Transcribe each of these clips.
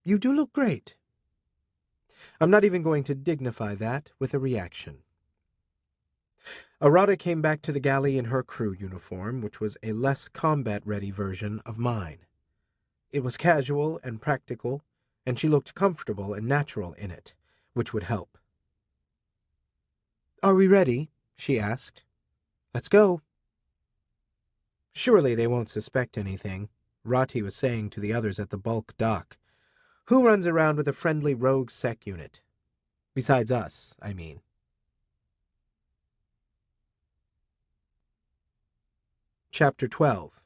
You do look great. I'm not even going to dignify that with a reaction. Arata came back to the galley in her crew uniform, which was a less combat-ready version of mine. It was casual and practical, and she looked comfortable and natural in it, which would help. "Are we ready?" she asked. "Let's go." "Surely they won't suspect anything," Rati was saying to the others at the bulk dock. "Who runs around with a friendly rogue sec unit? Besides us, I mean." Chapter 12.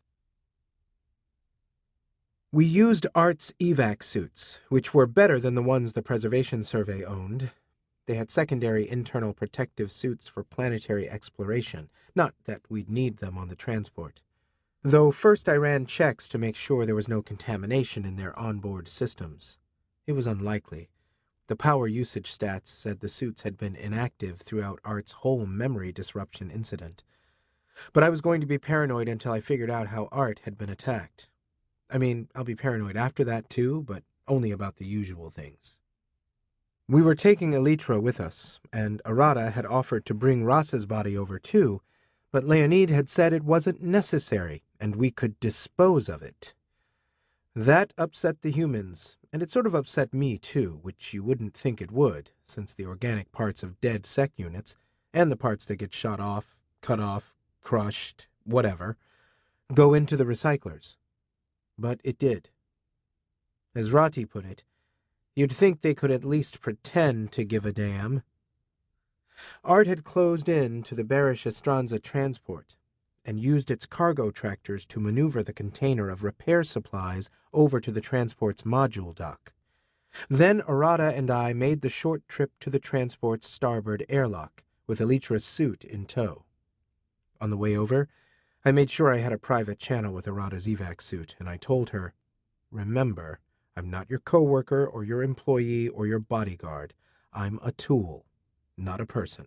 We used Art's evac suits, which were better than the ones the Preservation Survey owned. They had secondary internal protective suits for planetary exploration, not that we'd need them on the transport. Though first I ran checks to make sure there was no contamination in their onboard systems. It was unlikely. The power usage stats said the suits had been inactive throughout Art's whole memory disruption incident. But I was going to be paranoid until I figured out how Art had been attacked. I mean, I'll be paranoid after that too, but only about the usual things. We were taking Elytra with us, and Arata had offered to bring Ross's body over too, but Leonid had said it wasn't necessary, and we could dispose of it. That upset the humans, and it sort of upset me too, which you wouldn't think it would, since the organic parts of dead sec units, and the parts that get shot off, cut off, crushed, whatever, go into the recyclers. But it did. As Rati put it, you'd think they could at least pretend to give a damn. Art had closed in to the Barish Estranza transport and used its cargo tractors to maneuver the container of repair supplies over to the transport's module dock. Then Arata and I made the short trip to the transport's starboard airlock, with Elytra's suit in tow. On the way over, I made sure I had a private channel with Arata's evac suit, and I told her, "Remember, I'm not your coworker or your employee or your bodyguard. I'm a tool, not a person."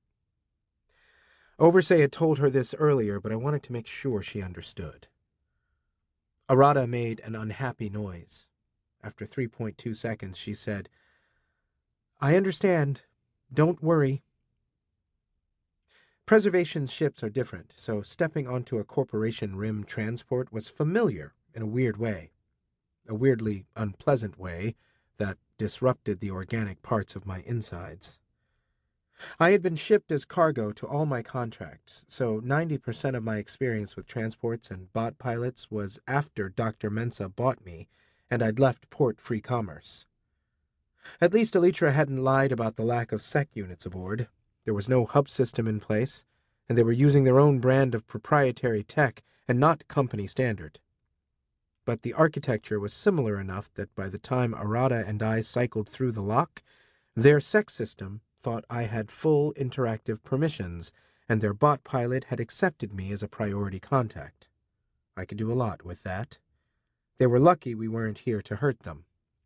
Oversay had told her this earlier, but I wanted to make sure she understood. Arata made an unhappy noise. After 3.2 seconds, she said, "I understand. Don't worry." Preservation ships are different, so stepping onto a corporation rim transport was familiar in a weird way. A weirdly unpleasant way that disrupted the organic parts of my insides. I had been shipped as cargo to all my contracts, so 90% of my experience with transports and bot pilots was after Dr. Mensa bought me, and I'd left port free commerce. At least Elytra hadn't lied about the lack of sec units aboard. There was no hub system in place, and they were using their own brand of proprietary tech and not company standard. But the architecture was similar enough that by the time Arata and I cycled through the lock, their sec system thought I had full interactive permissions, and their bot pilot had accepted me as a priority contact. I could do a lot with that. They were lucky we weren't here to hurt them.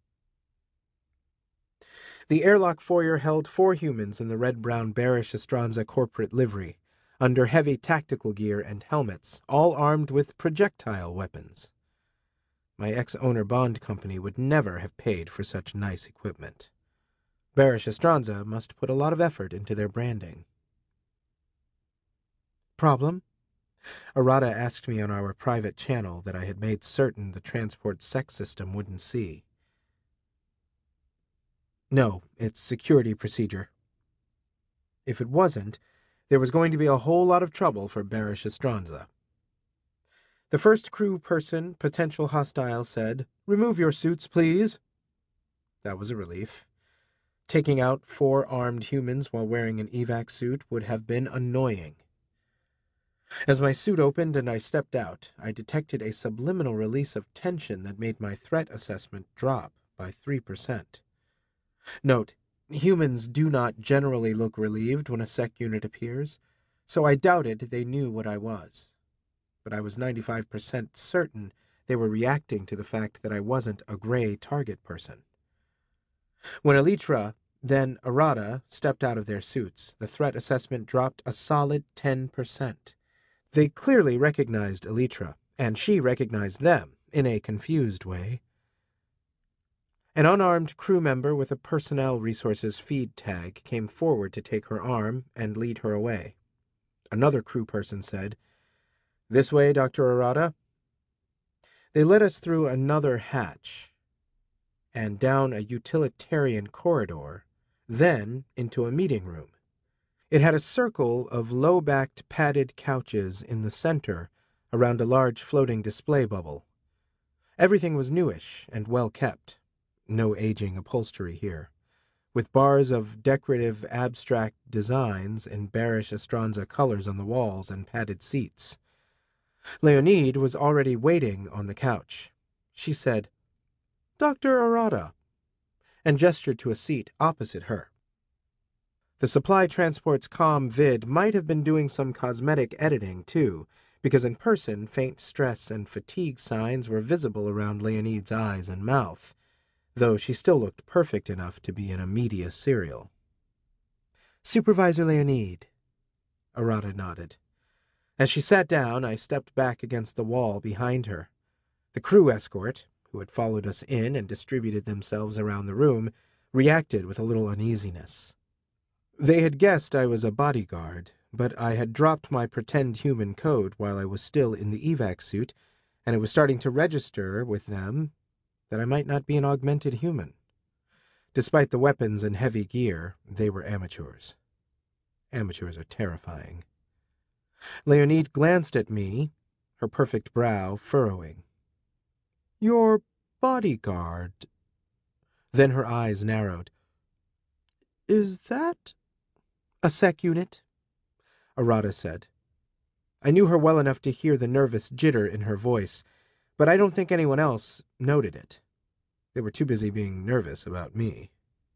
The airlock foyer held 4 humans in the red-brown Barish Estranza corporate livery, under heavy tactical gear and helmets, all armed with projectile weapons. My ex-owner bond company would never have paid for such nice equipment. Barish Estranza must put a lot of effort into their branding. "Problem?" Arata asked me on our private channel that I had made certain the transport sec system wouldn't see. "No, it's security procedure." If it wasn't, there was going to be a whole lot of trouble for Barish Estranza. The first crew person, potential hostile, said, "Remove your suits, please." That was a relief. Taking out 4 armed humans while wearing an evac suit would have been annoying. As my suit opened and I stepped out, I detected a subliminal release of tension that made my threat assessment drop by 3%. Note, humans do not generally look relieved when a sec unit appears, so I doubted they knew what I was. But I was 95% certain they were reacting to the fact that I wasn't a gray target person. When Elytra, then Arata, stepped out of their suits, the threat assessment dropped a solid 10%. They clearly recognized Elytra, and she recognized them in a confused way. An unarmed crew member with a personnel resources feed tag came forward to take her arm and lead her away. Another crew person said, "This way, Dr. Arata." They led us through another hatch and down a utilitarian corridor, then into a meeting room. It had a circle of low-backed padded couches in the center around a large floating display bubble. Everything was newish and well kept. No aging upholstery here, with bars of decorative abstract designs in bearish Estranza colors on the walls and padded seats. Leonide was already waiting on the couch. She said, "Dr. Arata," and gestured to a seat opposite her. The supply transport's comm vid might have been doing some cosmetic editing, too, because in person faint stress and fatigue signs were visible around Leonide's eyes and mouth, though she still looked perfect enough to be in a media serial. "Supervisor Leonide," Arata nodded. As she sat down, I stepped back against the wall behind her. The crew escort, who had followed us in and distributed themselves around the room, reacted with a little uneasiness. They had guessed I was a bodyguard, but I had dropped my pretend human code while I was still in the evac suit, and it was starting to register with them that I might not be an augmented human. Despite the weapons and heavy gear, they were amateurs. Amateurs are terrifying. Leonide glanced at me, her perfect brow furrowing. "Your bodyguard." Then her eyes narrowed. "Is that—" "A sec unit," Arata said. I knew her well enough to hear the nervous jitter in her voice, but I don't think anyone else noted it. They were too busy being nervous about me.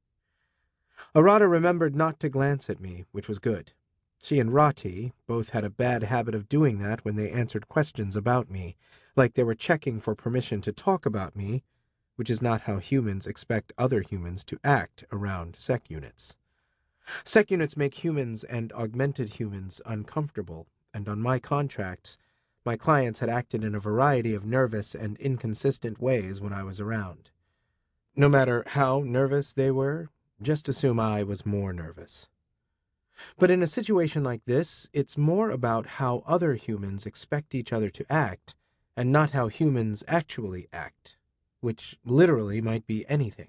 Arata remembered not to glance at me, which was good. She and Rati both had a bad habit of doing that when they answered questions about me, like they were checking for permission to talk about me, which is not how humans expect other humans to act around sec units. Sec units make humans and augmented humans uncomfortable, and on my contracts, my clients had acted in a variety of nervous and inconsistent ways when I was around. No matter how nervous they were, just assume I was more nervous. But in a situation like this, it's more about how other humans expect each other to act, and not how humans actually act, which literally might be anything.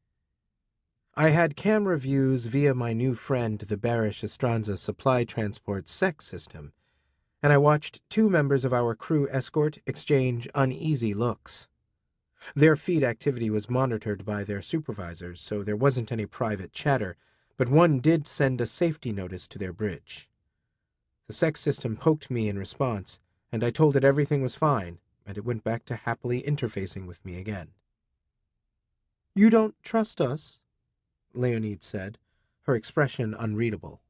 I had camera views via my new friend, the Barish Estranza supply transport SEC system, and I watched two members of our crew escort exchange uneasy looks. Their feed activity was monitored by their supervisors, so there wasn't any private chatter, but one did send a safety notice to their bridge. The SEC system poked me in response, and I told it everything was fine, and it went back to happily interfacing with me again. "You don't trust us?" Leonide said, her expression unreadable.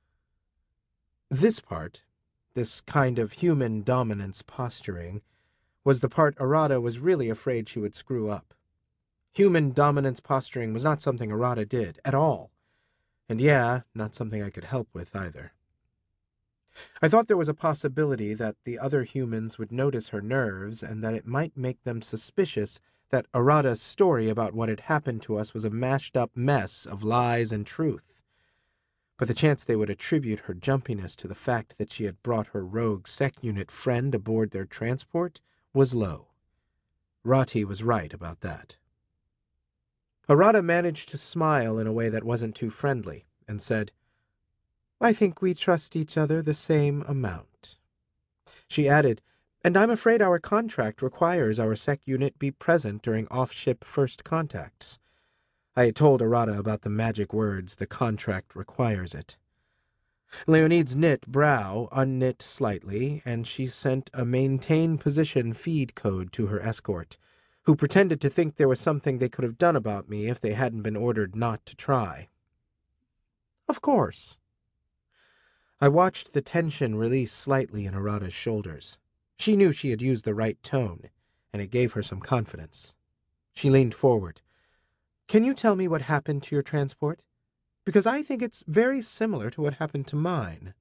This part, this kind of human dominance posturing, was the part Arata was really afraid she would screw up. Human dominance posturing was not something Arata did, at all. And yeah, not something I could help with either. I thought there was a possibility that the other humans would notice her nerves and that it might make them suspicious that Arata's story about what had happened to us was a mashed-up mess of lies and truth. But the chance they would attribute her jumpiness to the fact that she had brought her rogue sec unit friend aboard their transport was low. Rati was right about that. Arata managed to smile in a way that wasn't too friendly, and said, "I think we trust each other the same amount." She added, "And I'm afraid our contract requires our sec unit be present during off-ship first contacts." I had told Arata about the magic words, "the contract requires it." Leonide's knit brow unknit slightly, and she sent a maintain position feed code to her escort, who pretended to think there was something they could have done about me if they hadn't been ordered not to try. "Of course." I watched the tension release slightly in Arata's shoulders. She knew she had used the right tone, and it gave her some confidence. She leaned forward. "Can you tell me what happened to your transport? Because I think it's very similar to what happened to mine."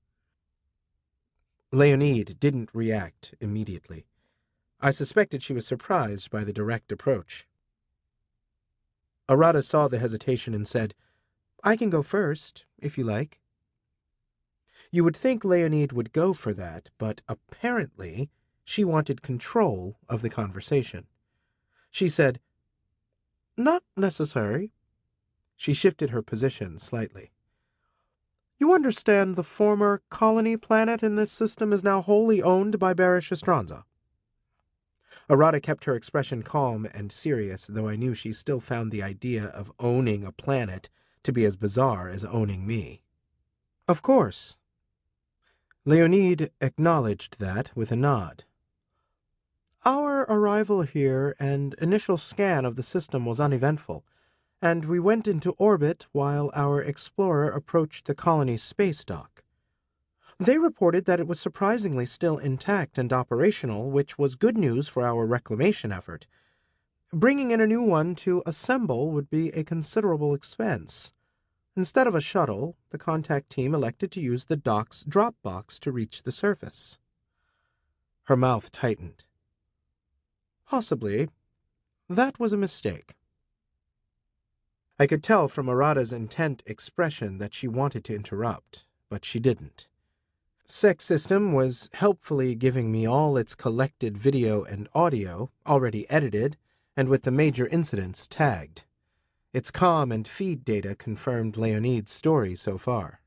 Leonide didn't react immediately. I suspected she was surprised by the direct approach. Arata saw the hesitation and said, "I can go first, if you like." You would think Leonid would go for that, but apparently she wanted control of the conversation. She said, "Not necessary." She shifted her position slightly. "You understand the former colony planet in this system is now wholly owned by Barish Estranza." Arata kept her expression calm and serious, though I knew she still found the idea of owning a planet to be as bizarre as owning me. "Of course." Leonid acknowledged that with a nod. "Our arrival here and initial scan of the system was uneventful, and we went into orbit while our explorer approached the colony's space dock. They reported that it was surprisingly still intact and operational, which was good news for our reclamation effort. Bringing in a new one to assemble would be a considerable expense. Instead of a shuttle, the contact team elected to use the dock's drop box to reach the surface." Her mouth tightened. "Possibly. That was a mistake." I could tell from Arata's intent expression that she wanted to interrupt, but she didn't. Sec System was helpfully giving me all its collected video and audio, already edited, and with the major incidents tagged. Its comm and feed data confirmed Leonid's story so far.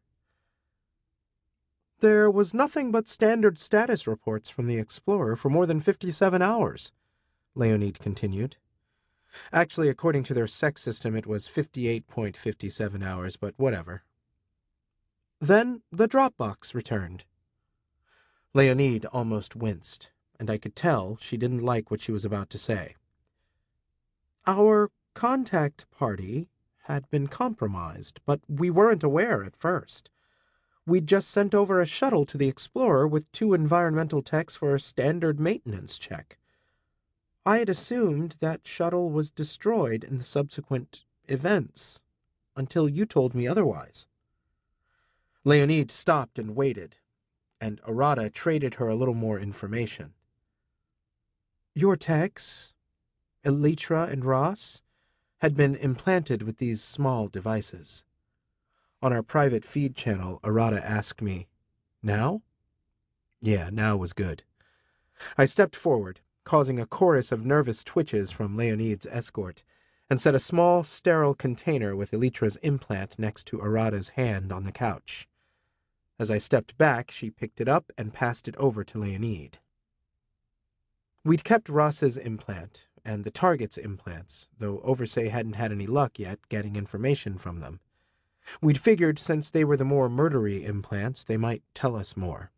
"There was nothing but standard status reports from the Explorer for more than 57 hours, Leonid continued. Actually, according to their Sec System, it was 58.57 hours, but whatever. Then the Dropbox returned." Leonid almost winced, and I could tell she didn't like what she was about to say. "Our contact party had been compromised, but we weren't aware at first. We'd just sent over a shuttle to the Explorer with 2 environmental techs for a standard maintenance check. I had assumed that shuttle was destroyed in the subsequent events, until you told me otherwise." Leonid stopped and waited, and Arata traded her a little more information. "Your techs, Elytra and Ross, had been implanted with these small devices." On our private feed channel, Arata asked me, "Now?" Yeah, now was good. I stepped forward, causing a chorus of nervous twitches from Leonid's escort, and set a small, sterile container with Elytra's implant next to Arata's hand on the couch. As I stepped back, she picked it up and passed it over to Leonid. We'd kept Ross's implant and the target's implants, though Oversay hadn't had any luck yet getting information from them. We'd figured since they were the more murdery implants, they might tell us more.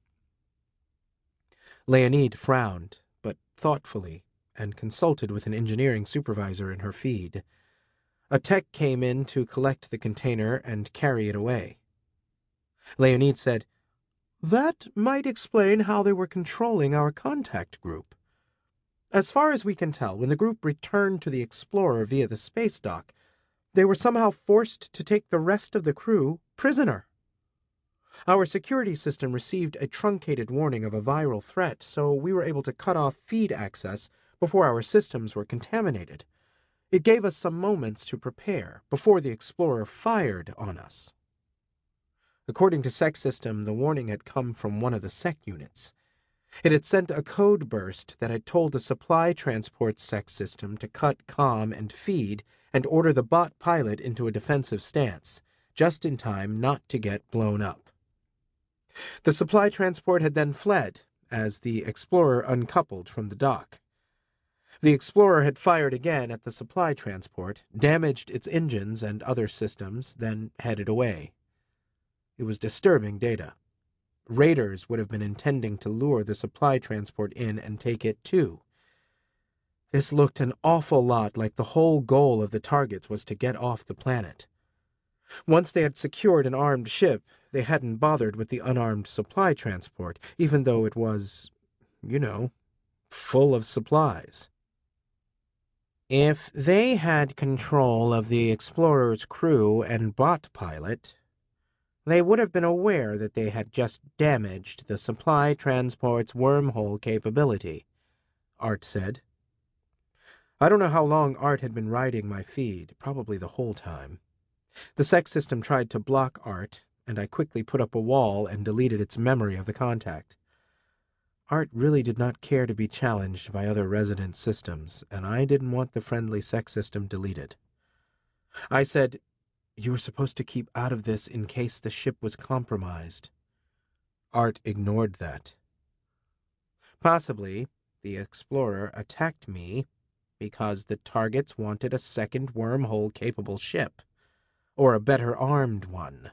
Leonid frowned, but thoughtfully, and consulted with an engineering supervisor in her feed. A tech came in to collect the container and carry it away. Leonid said, "That might explain how they were controlling our contact group. As far as we can tell, when the group returned to the Explorer via the space dock, they were somehow forced to take the rest of the crew prisoner. Our security system received a truncated warning of a viral threat, so we were able to cut off feed access before our systems were contaminated. It gave us some moments to prepare before the Explorer fired on us." According to Sec System, the warning had come from one of the Sec units. It had sent a code burst that had told the supply transport Sec System to cut comm and feed and order the bot pilot into a defensive stance, just in time not to get blown up. The supply transport had then fled as the Explorer uncoupled from the dock. The Explorer had fired again at the supply transport, damaged its engines and other systems, then headed away. It was disturbing data. Raiders would have been intending to lure the supply transport in and take it too. This looked an awful lot like the whole goal of the targets was to get off the planet. Once they had secured an armed ship, they hadn't bothered with the unarmed supply transport, even though it was, full of supplies. If they had control of the Explorer's crew and bot pilot, they would have been aware that they had just damaged the supply transport's wormhole capability, Art said. I don't know how long Art had been riding my feed, probably the whole time. The sex system tried to block Art, and I quickly put up a wall and deleted its memory of the contact. Art really did not care to be challenged by other resident systems, and I didn't want the friendly sex system deleted. I said, "You were supposed to keep out of this in case the ship was compromised." Art ignored that. Possibly, the Explorer attacked me because the targets wanted a second wormhole-capable ship, or a better armed one.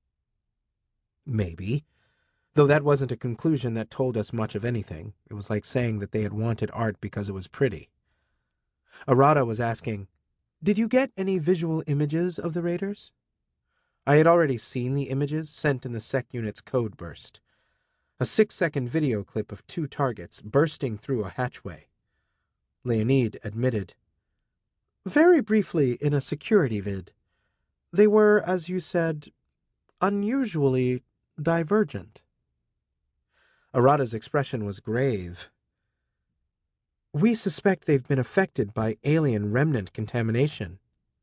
Maybe. Though that wasn't a conclusion that told us much of anything. It was like saying that they had wanted Art because it was pretty. Arata was asking, "Did you get any visual images of the raiders?" I had already seen the images sent in the Sec Unit's code burst. A 6-second video clip of 2 targets bursting through a hatchway. Leonid admitted, "Very briefly in a security vid. They were, as you said, unusually divergent." Arata's expression was grave. "We suspect they've been affected by alien remnant contamination."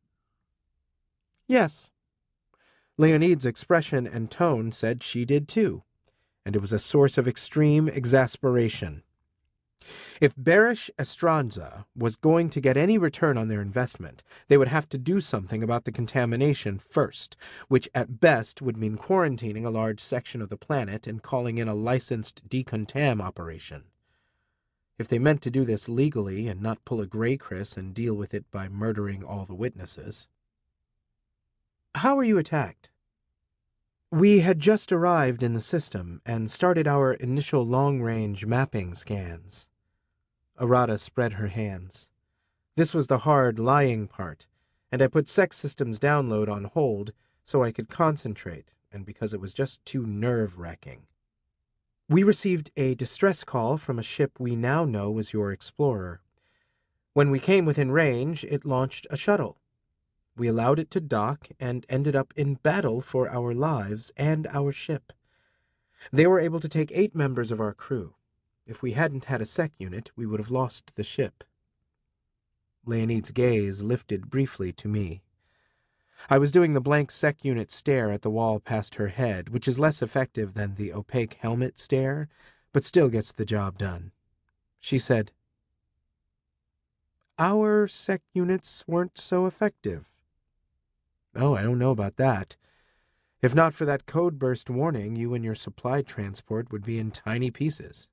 "Yes." Leonid's expression and tone said she did too, and it was a source of extreme exasperation. If Barish Estranza was going to get any return on their investment, they would have to do something about the contamination first, which at best would mean quarantining a large section of the planet and calling in a licensed decontam operation. If they meant to do this legally and not pull a Grey Chris and deal with it by murdering all the witnesses. "How were you attacked?" "We had just arrived in the system and started our initial long-range mapping scans." Arata spread her hands. This was the hard, lying part, and I put Sex Systems download on hold so I could concentrate, and because it was just too nerve-wracking. "We received a distress call from a ship we now know was your Explorer. When we came within range, it launched a shuttle. We allowed it to dock and ended up in battle for our lives and our ship. They were able to take 8 members of our crew. If we hadn't had a Sec unit, we would have lost the ship." Leonid's gaze lifted briefly to me. I was doing the blank Sec unit stare at the wall past her head, which is less effective than the opaque helmet stare, but still gets the job done. She said, "Our Sec units weren't so effective." "Oh, I don't know about that. If not for that code burst warning, you and your supply transport would be in tiny pieces."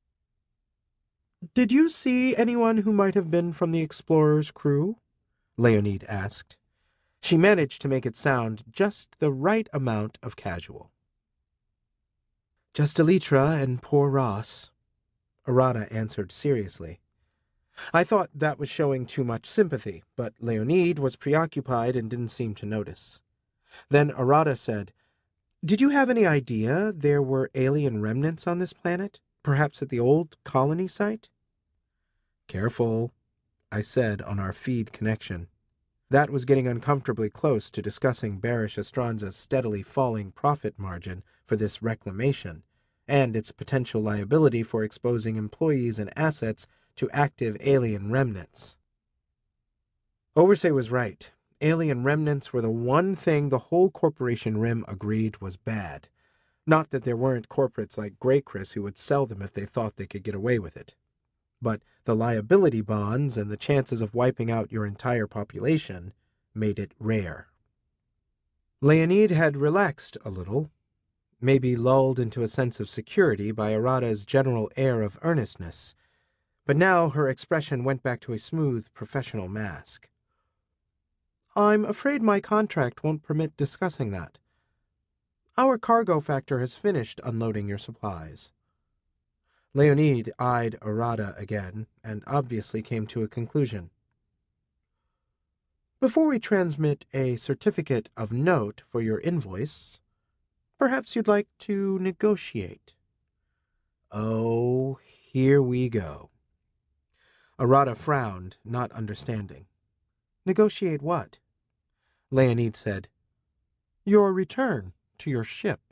"Did you see anyone who might have been from the Explorer's crew?" Leonid asked. She managed to make it sound just the right amount of casual. "Just Elytra and poor Ross," Arata answered seriously. I thought that was showing too much sympathy, but Leonid was preoccupied and didn't seem to notice. Then Arata said, "Did you have any idea there were alien remnants on this planet? Perhaps at the old colony site?" "Careful," I said on our feed connection. That was getting uncomfortably close to discussing Barish Estranza's steadily falling profit margin for this reclamation, and its potential liability for exposing employees and assets to active alien remnants. Oversay was right. Alien remnants were the one thing the whole Corporation Rim agreed was bad. Not that there weren't corporates like Grey Chris who would sell them if they thought they could get away with it. But the liability bonds and the chances of wiping out your entire population made it rare. Leonid had relaxed a little, maybe lulled into a sense of security by Arata's general air of earnestness, but now her expression went back to a smooth, professional mask. "I'm afraid my contract won't permit discussing that. Our cargo factor has finished unloading your supplies." Leonid eyed Arata again, and obviously came to a conclusion. "Before we transmit a certificate of note for your invoice, perhaps you'd like to negotiate." Oh, here we go. Arata frowned, not understanding. "Negotiate what?" Leonid said, "Your return to your ship."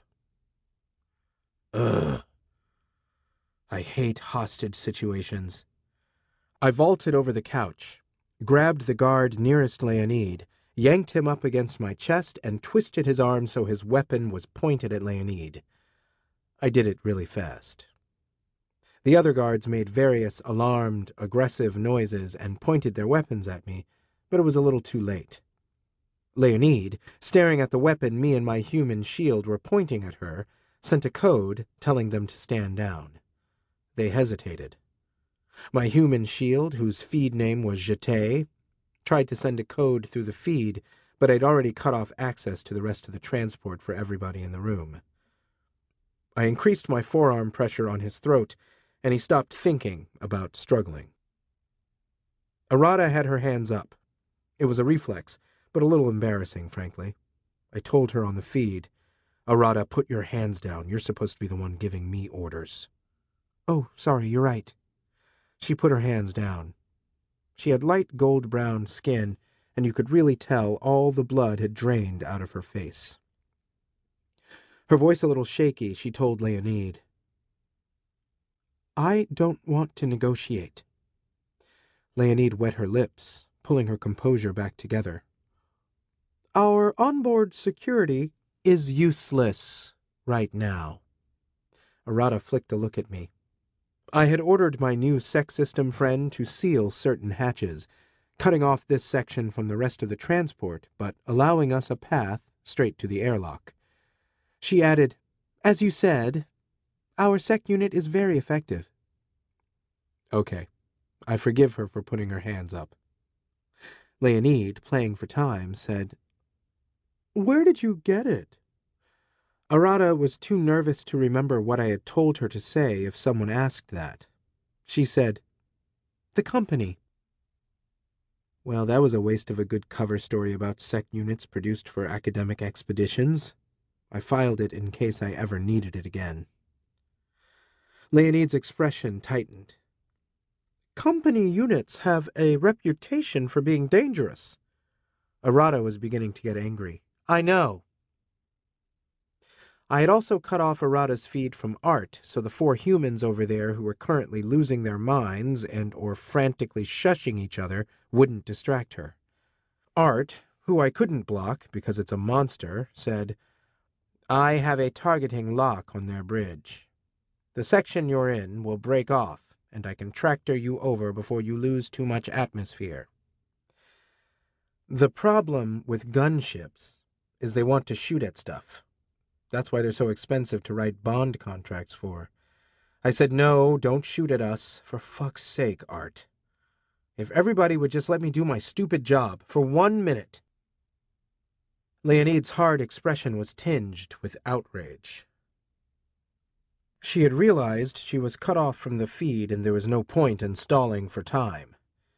Ugh. I hate hostage situations. I vaulted over the couch, grabbed the guard nearest Leonid, yanked him up against my chest, and twisted his arm so his weapon was pointed at Leonid. I did it really fast. The other guards made various alarmed, aggressive noises and pointed their weapons at me, but it was a little too late. Leonid, staring at the weapon me and my human shield were pointing at her, sent a code telling them to stand down. They hesitated. My human shield, whose feed name was Jeté, tried to send a code through the feed, but I'd already cut off access to the rest of the transport for everybody in the room. I increased my forearm pressure on his throat, and he stopped thinking about struggling. Arata had her hands up. It was a reflex, but a little embarrassing, frankly. I told her on the feed, "Arata, put your hands down. You're supposed to be the one giving me orders." "Oh, sorry, you're right." She put her hands down. She had light gold-brown skin, and you could really tell all the blood had drained out of her face. Her voice a little shaky, she told Leonid, "I don't want to negotiate." Leonid wet her lips, pulling her composure back together. "Our onboard security is useless right now." Arata flicked a look at me. I had ordered my new sec system friend to seal certain hatches, cutting off this section from the rest of the transport, but allowing us a path straight to the airlock. She added, "As you said, our sec unit is very effective." Okay, I forgive her for putting her hands up. Leonid, playing for time, said, "Where did you get it?" Arata was too nervous to remember what I had told her to say if someone asked that. She said, "The company." Well, that was a waste of a good cover story about sec units produced for academic expeditions. I filed it in case I ever needed it again. Leonid's expression tightened. "Company units have a reputation for being dangerous." Arata was beginning to get angry. "I know." I had also cut off Arata's feed from Art, so the 4 humans over there who were currently losing their minds and or frantically shushing each other wouldn't distract her. Art, who I couldn't block because it's a monster, said, "I have a targeting lock on their bridge. The section you're in will break off, and I can tractor you over before you lose too much atmosphere." The problem with gunships is they want to shoot at stuff. That's why they're so expensive to write bond contracts for. I said, "No, don't shoot at us. For fuck's sake, Art. If everybody would just let me do my stupid job for 1 minute." Leonid's hard expression was tinged with outrage. She had realized she was cut off from the feed and there was no point in stalling for time.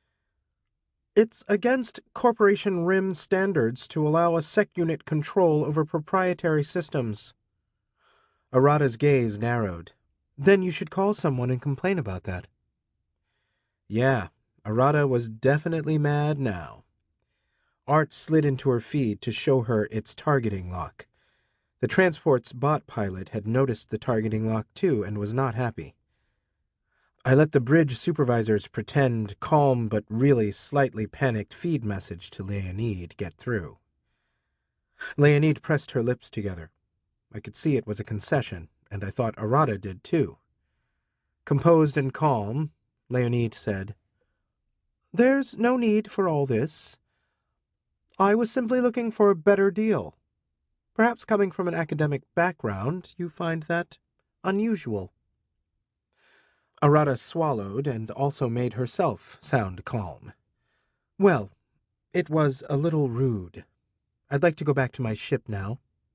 "It's against Corporation RIM standards to allow a sec unit control over proprietary systems." Arata's gaze narrowed. "Then you should call someone and complain about that." Yeah, Arata was definitely mad now. Art slid into her feed to show her its targeting lock. The transport's bot pilot had noticed the targeting lock too and was not happy. I let the bridge supervisor's pretend calm but really slightly panicked feed message to Leonid get through. Leonid pressed her lips together. I could see it was a concession, and I thought Arata did too. Composed and calm, Leonid said, "There's no need for all this. I was simply looking for a better deal. Perhaps coming from an academic background, you find that unusual." Arata swallowed and also made herself sound calm. "Well, it was a little rude. I'd like to go back to my ship now."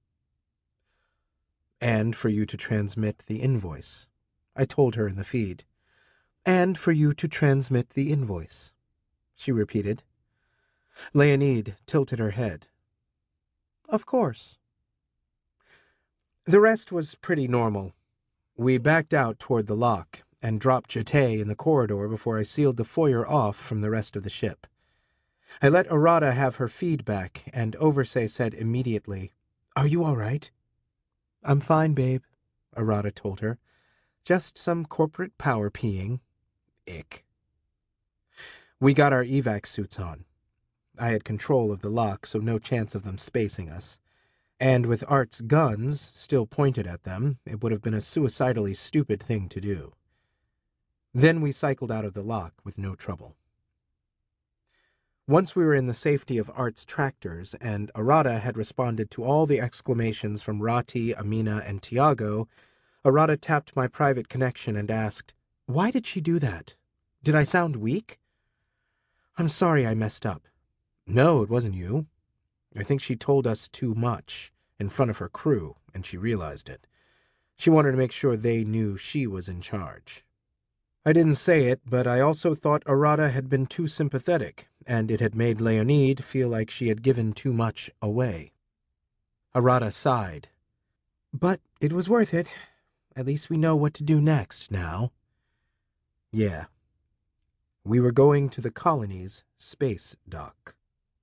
"And for you to transmit the invoice," I told her in the feed. "And for you to transmit the invoice," she repeated. Leonid tilted her head. "Of course." The rest was pretty normal. We backed out toward the lock and dropped Jeté in the corridor before I sealed the foyer off from the rest of the ship. I let Arata have her feedback, and Oversay said immediately, "Are you all right?" "I'm fine, babe," Arata told her. "Just some corporate power peeing." Ick. We got our evac suits on. I had control of the lock, so no chance of them spacing us. And with Art's guns still pointed at them, it would have been a suicidally stupid thing to do. Then we cycled out of the lock with no trouble. Once we were in the safety of Art's tractors, and Arata had responded to all the exclamations from Rati, Amina, and Tiago, Arata tapped my private connection and asked, "Why did she do that? Did I sound weak?" "I'm sorry I messed up." "No, it wasn't you. I think she told us too much in front of her crew, and she realized it. She wanted to make sure they knew she was in charge." I didn't say it, but I also thought Arata had been too sympathetic, and it had made Leonide feel like she had given too much away. Arata sighed. "But it was worth it. At least we know what to do next now." Yeah. We were going to the colony's space dock.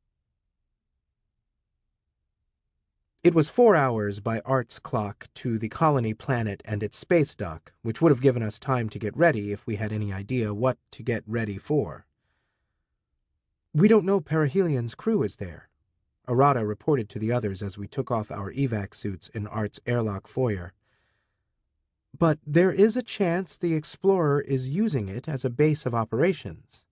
It was 4 hours by Art's clock to the colony planet and its space dock, which would have given us time to get ready if we had any idea what to get ready for. "We don't know Perihelion's crew is there," Arata reported to the others as we took off our evac suits in Art's airlock foyer. "But there is a chance the Explorer is using it as a base of operations.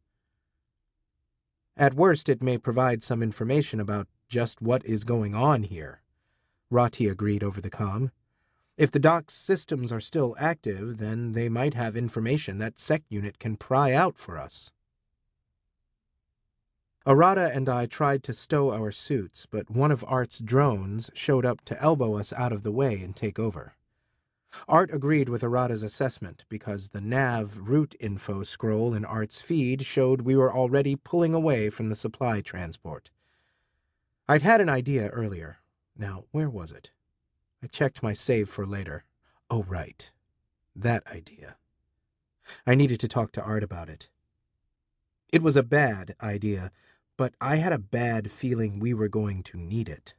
At worst, it may provide some information about just what is going on here," Rati agreed over the comm. "If the dock's systems are still active, then they might have information that Sec Unit can pry out for us." Arata and I tried to stow our suits, but one of Art's drones showed up to elbow us out of the way and take over. Art agreed with Arata's assessment because the nav route info scroll in Art's feed showed we were already pulling away from the supply transport. I'd had an idea earlier. Now, where was it? I checked my save for later. Oh, right. That idea. I needed to talk to Art about it. It was a bad idea, but I had a bad feeling we were going to need it.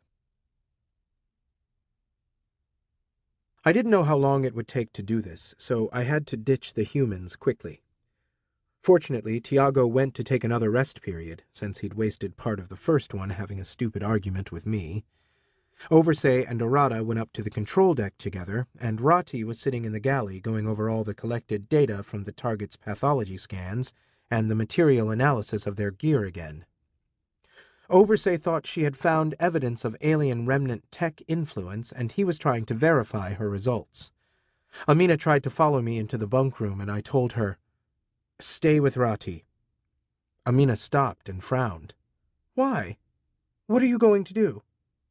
I didn't know how long it would take to do this, so I had to ditch the humans quickly. Fortunately, Tiago went to take another rest period, since he'd wasted part of the first one having a stupid argument with me. Oversay and Arata went up to the control deck together, and Rati was sitting in the galley going over all the collected data from the target's pathology scans and the material analysis of their gear again. Oversay thought she had found evidence of alien remnant tech influence, and he was trying to verify her results. Amina tried to follow me into the bunk room, and I told her, "Stay with Rati." Amina stopped and frowned. "Why? What are you going to do?"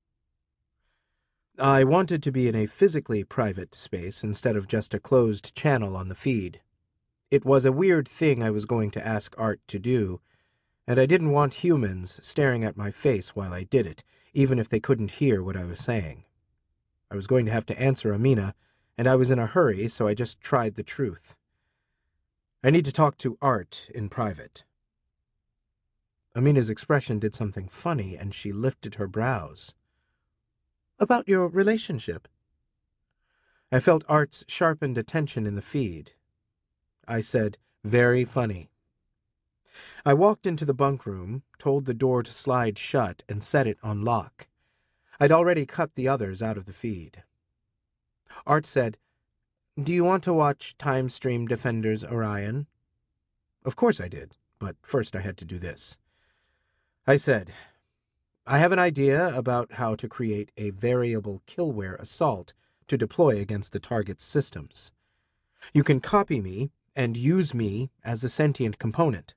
I wanted to be in a physically private space instead of just a closed channel on the feed. It was a weird thing I was going to ask Art to do, and I didn't want humans staring at my face while I did it, even if they couldn't hear what I was saying. I was going to have to answer Amina, and I was in a hurry, so I just tried the truth. "I need to talk to Art in private." Amina's expression did something funny, and she lifted her brows. "About your relationship?" I felt Art's sharpened attention in the feed. I said, "Very funny." I walked into the bunk room, told the door to slide shut, and set it on lock. I'd already cut the others out of the feed. Art said, "Do you want to watch Time Stream Defenders Orion?" Of course I did, but first I had to do this. I said, "I have an idea about how to create a variable killware assault to deploy against the target's systems. You can copy me and use me as a sentient component."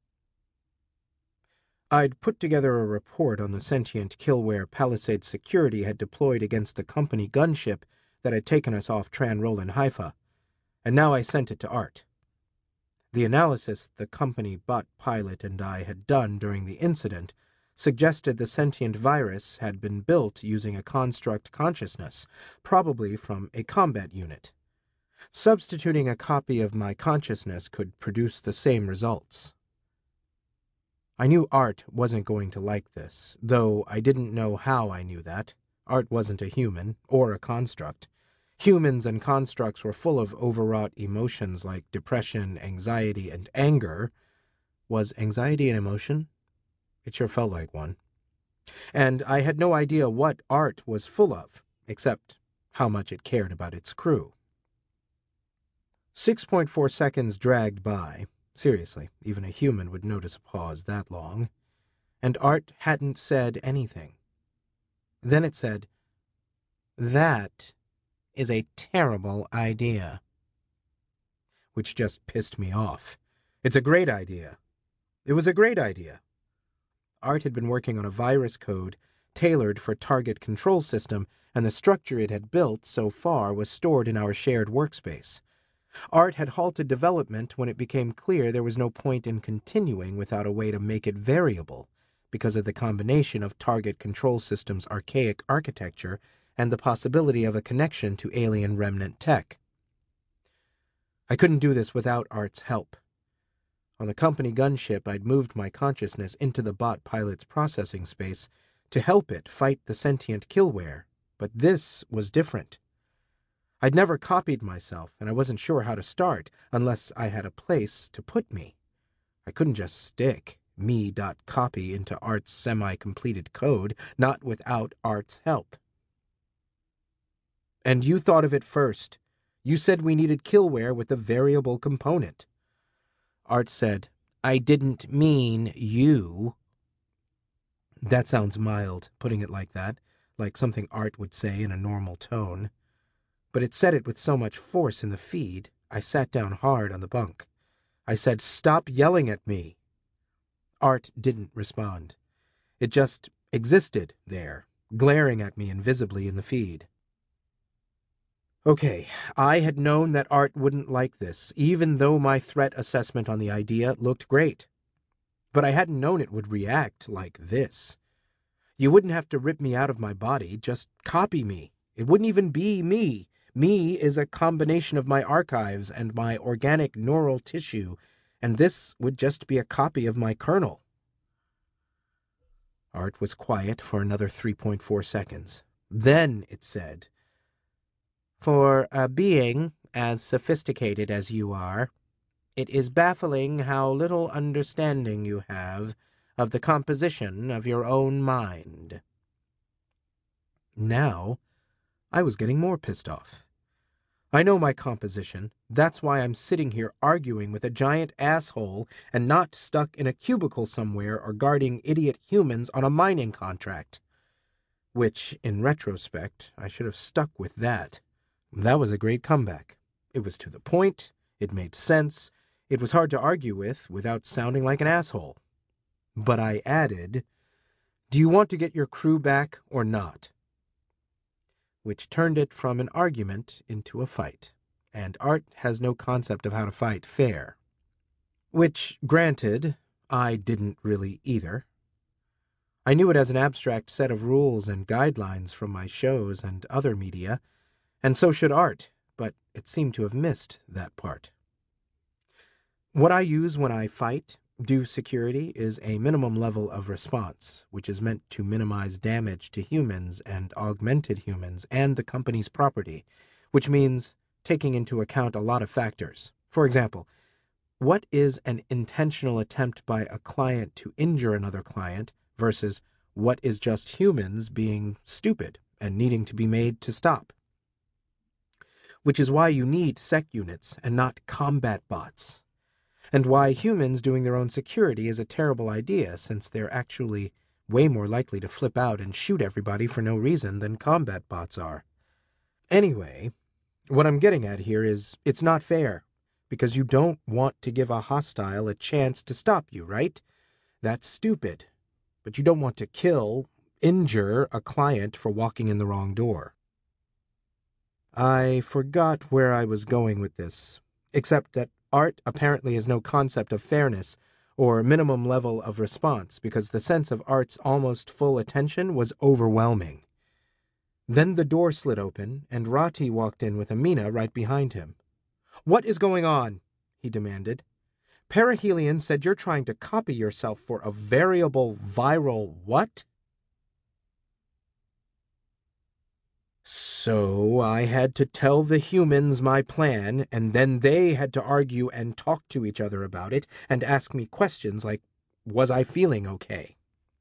I'd put together a report on the sentient killware Palisade Security had deployed against the company gunship that had taken us off Tran Roland Haifa, and now I sent it to Art. The analysis the company bot pilot and I had done during the incident suggested the sentient virus had been built using a construct consciousness, probably from a combat unit. Substituting a copy of my consciousness could produce the same results. I knew Art wasn't going to like this, though I didn't know how I knew that. Art wasn't a human, or a construct. Humans and constructs were full of overwrought emotions like depression, anxiety, and anger, Was anxiety an emotion? It sure felt like one. And I had no idea what Art was full of, except how much it cared about its crew. 6.4 seconds dragged by. Seriously, even a human would notice a pause that long. And Art hadn't said anything. Then it said, "That is a terrible idea." Which just pissed me off. It's a great idea. It was a great idea. Art had been working on a virus code tailored for target control system, and the structure it had built so far was stored in our shared workspace. Art had halted development when it became clear there was no point in continuing without a way to make it variable, because of the combination of target control system's archaic architecture and the possibility of a connection to alien remnant tech. I couldn't do this without Art's help. On the company gunship, I'd moved my consciousness into the bot pilot's processing space to help it fight the sentient killware, but this was different. I'd never copied myself, and I wasn't sure how to start unless I had a place to put me. I couldn't just stick me.copy into Art's semi-completed code, not without Art's help. "And you thought of it first. You said we needed killware with a variable component." Art said, "I didn't mean you." That sounds mild, putting it like that, like something Art would say in a normal tone. But it said it with so much force in the feed, I sat down hard on the bunk. I said, "Stop yelling at me." Art didn't respond. It just existed there, glaring at me invisibly in the feed. Okay, I had known that Art wouldn't like this, even though my threat assessment on the idea looked great. But I hadn't known it would react like this. You wouldn't have to rip me out of my body, just copy me. It wouldn't even be me. Me is a combination of my archives and my organic neural tissue, and this would just be a copy of my kernel. Art was quiet for another 3.4 seconds. Then it said, "For a being as sophisticated as you are, it is baffling how little understanding you have of the composition of your own mind." Now, I was getting more pissed off. I know my composition. That's why I'm sitting here arguing with a giant asshole and not stuck in a cubicle somewhere or guarding idiot humans on a mining contract. Which, in retrospect, I should have stuck with that. That was a great comeback. It was to the point, it made sense, it was hard to argue with without sounding like an asshole. But I added, "Do you want to get your crew back or not?" Which turned it from an argument into a fight, and Art has no concept of how to fight fair. Which, granted, I didn't really either. I knew it as an abstract set of rules and guidelines from my shows and other media, and so should Art, but it seemed to have missed that part. What I use when I fight, do security, is a minimum level of response, which is meant to minimize damage to humans and augmented humans and the company's property, which means taking into account a lot of factors. For example, what is an intentional attempt by a client to injure another client versus what is just humans being stupid and needing to be made to stop? Which is why you need sec units and not combat bots. And why humans doing their own security is a terrible idea, since they're actually way more likely to flip out and shoot everybody for no reason than combat bots are. Anyway, what I'm getting at here is it's not fair, because you don't want to give a hostile a chance to stop you, right? That's stupid. But you don't want to injure a client for walking in the wrong door. I forgot where I was going with this, except that Art apparently has no concept of fairness or minimum level of response, because the sense of Art's almost full attention was overwhelming. Then the door slid open, and Rati walked in with Amina right behind him. "What is going on?" he demanded. "Perihelion said you're trying to copy yourself for a variable viral what?" So I had to tell the humans my plan, and then they had to argue and talk to each other about it and ask me questions like, was I feeling okay?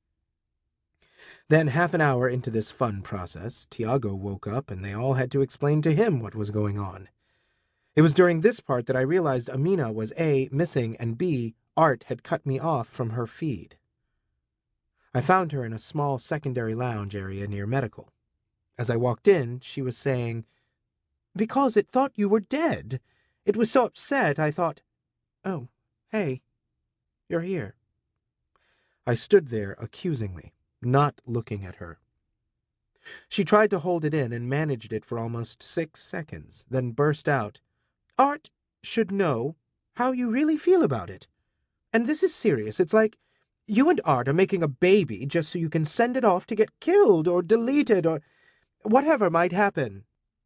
Then, half an hour into this fun process, Tiago woke up and they all had to explain to him what was going on. It was during this part that I realized Amina was A, missing, and B, Art had cut me off from her feed. I found her in a small secondary lounge area near medical. As I walked in, she was saying, "Because it thought you were dead. It was so upset, I thought, oh, hey, you're here." I stood there accusingly, not looking at her. She tried to hold it in and managed it for almost 6 seconds, then burst out, "Art should know how you really feel about it. And this is serious. It's like you and Art are making a baby just so you can send it off to get killed or deleted or whatever might happen."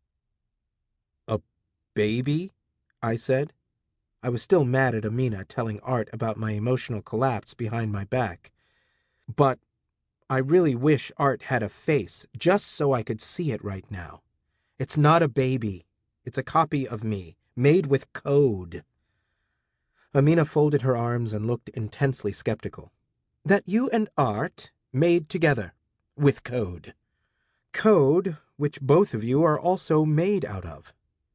"A baby?" I said. I was still mad at Amina telling Art about my emotional collapse behind my back. But I really wish Art had a face, just so I could see it right now. It's not a baby. It's a copy of me, made with code. Amina folded her arms and looked intensely skeptical. "That you and Art made together, with code. Code which both of you are also made out of."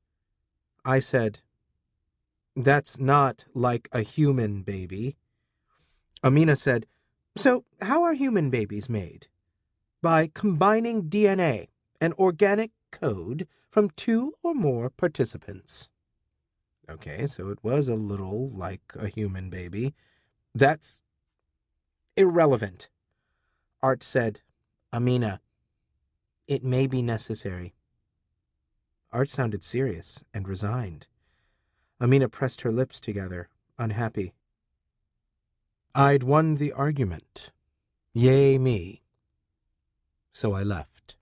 I said, "That's not like a human baby." Amina said, "So how are human babies made?" "By combining DNA, an organic code, from 2 or more participants." Okay, so it was a little like a human baby. "That's irrelevant." Art said, "Amina, it may be necessary." Art sounded serious and resigned. Amina pressed her lips together, unhappy. I'd won the argument. Yay me. So I left.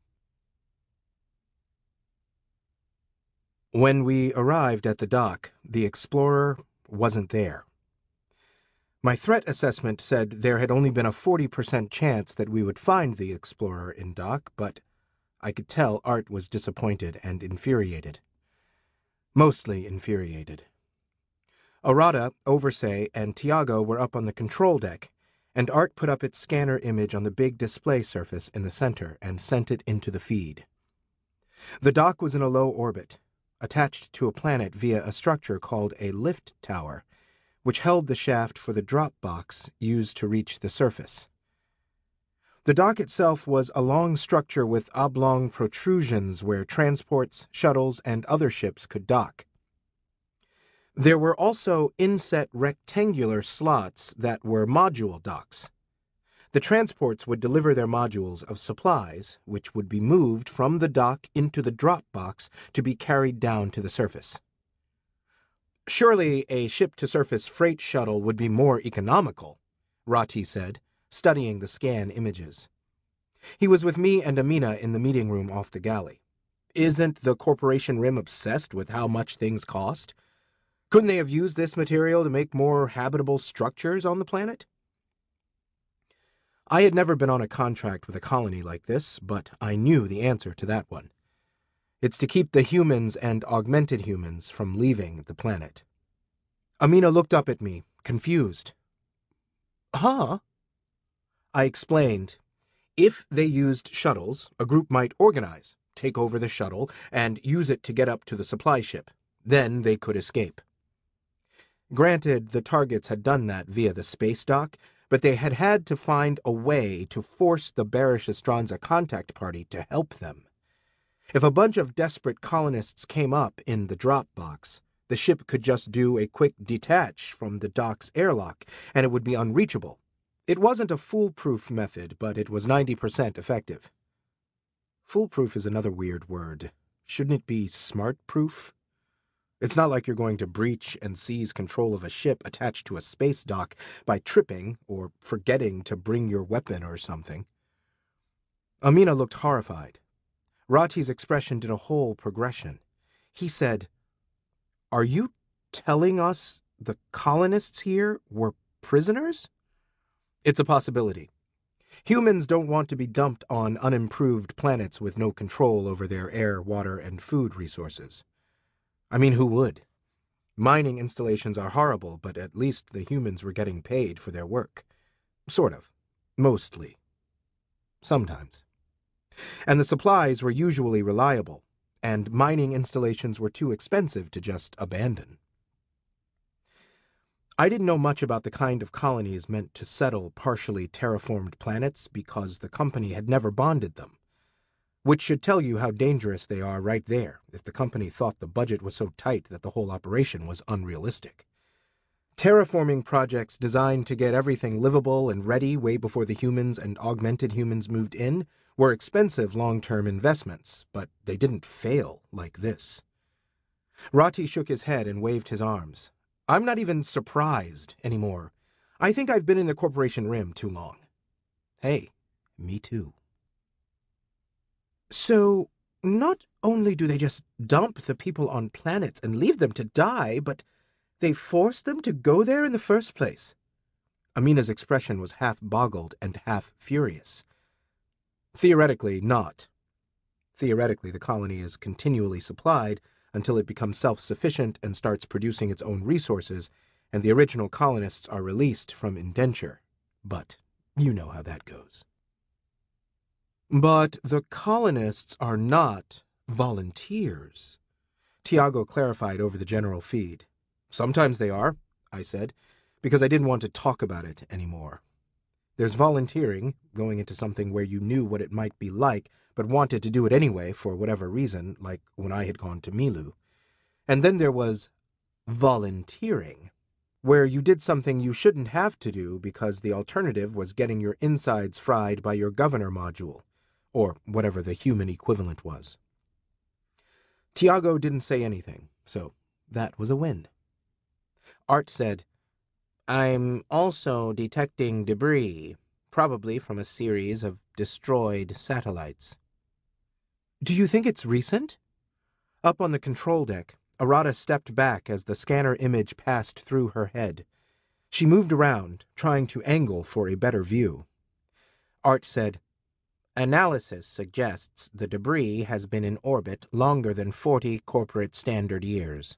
When we arrived at the dock, the Explorer wasn't there. My threat assessment said there had only been a 40% chance that we would find the Explorer in dock, but I could tell Art was disappointed and infuriated. Mostly infuriated. Arata, Oversay, and Tiago were up on the control deck, and Art put up its scanner image on the big display surface in the center and sent it into the feed. The dock was in a low orbit, attached to a planet via a structure called a lift tower, which held the shaft for the drop box used to reach the surface. The dock itself was a long structure with oblong protrusions where transports, shuttles, and other ships could dock. There were also inset rectangular slots that were module docks. The transports would deliver their modules of supplies, which would be moved from the dock into the drop box to be carried down to the surface. "Surely a ship-to-surface freight shuttle would be more economical," Rati said, studying the scan images. He was with me and Amina in the meeting room off the galley. "Isn't the Corporation Rim obsessed with how much things cost? Couldn't they have used this material to make more habitable structures on the planet?" I had never been on a contract with a colony like this, but I knew the answer to that one. It's to keep the humans and augmented humans from leaving the planet. Amina looked up at me, confused. "Huh?" I explained. If they used shuttles, a group might organize, take over the shuttle, and use it to get up to the supply ship. Then they could escape. Granted, the targets had done that via the space dock, but they had had to find a way to force the Barish Estranza contact party to help them. If a bunch of desperate colonists came up in the drop box, the ship could just do a quick detach from the dock's airlock, and it would be unreachable. It wasn't a foolproof method, but it was 90% effective. Foolproof is another weird word. Shouldn't it be smart-proof? It's not like you're going to breach and seize control of a ship attached to a space dock by tripping or forgetting to bring your weapon or something. Amina looked horrified. Rati's expression did a whole progression. He said, "Are you telling us the colonists here were prisoners?" "It's a possibility. Humans don't want to be dumped on unimproved planets with no control over their air, water, and food resources. I mean, who would? Mining installations are horrible, but at least the humans were getting paid for their work. Sort of. Mostly. Sometimes. And the supplies were usually reliable, and mining installations were too expensive to just abandon. I didn't know much about the kind of colonies meant to settle partially terraformed planets because the company had never bonded them, which should tell you how dangerous they are right there if the company thought the budget was so tight that the whole operation was unrealistic. Terraforming projects designed to get everything livable and ready way before the humans and augmented humans moved in were expensive long-term investments, but they didn't fail like this. Rati shook his head and waved his arms. I'm not even surprised anymore. I think I've been in the corporation rim too long. Hey, me too. So, not only do they just dump the people on planets and leave them to die, but they force them to go there in the first place. Amina's expression was half boggled and half furious. Theoretically, not. Theoretically, the colony is continually supplied until it becomes self-sufficient and starts producing its own resources, and the original colonists are released from indenture. But you know how that goes. But the colonists are not volunteers, Tiago clarified over the general feed. Sometimes they are, I said, because I didn't want to talk about it anymore. There's volunteering, going into something where you knew what it might be like, but wanted to do it anyway for whatever reason, like when I had gone to Milu. And then there was volunteering, where you did something you shouldn't have to do because the alternative was getting your insides fried by your governor module, or whatever the human equivalent was. Tiago didn't say anything, so that was a win. Art said, I'm also detecting debris, probably from a series of destroyed satellites. Do you think it's recent? Up on the control deck, Arata stepped back as the scanner image passed through her head. She moved around, trying to angle for a better view. Art said, Analysis suggests the debris has been in orbit longer than 40 corporate standard years.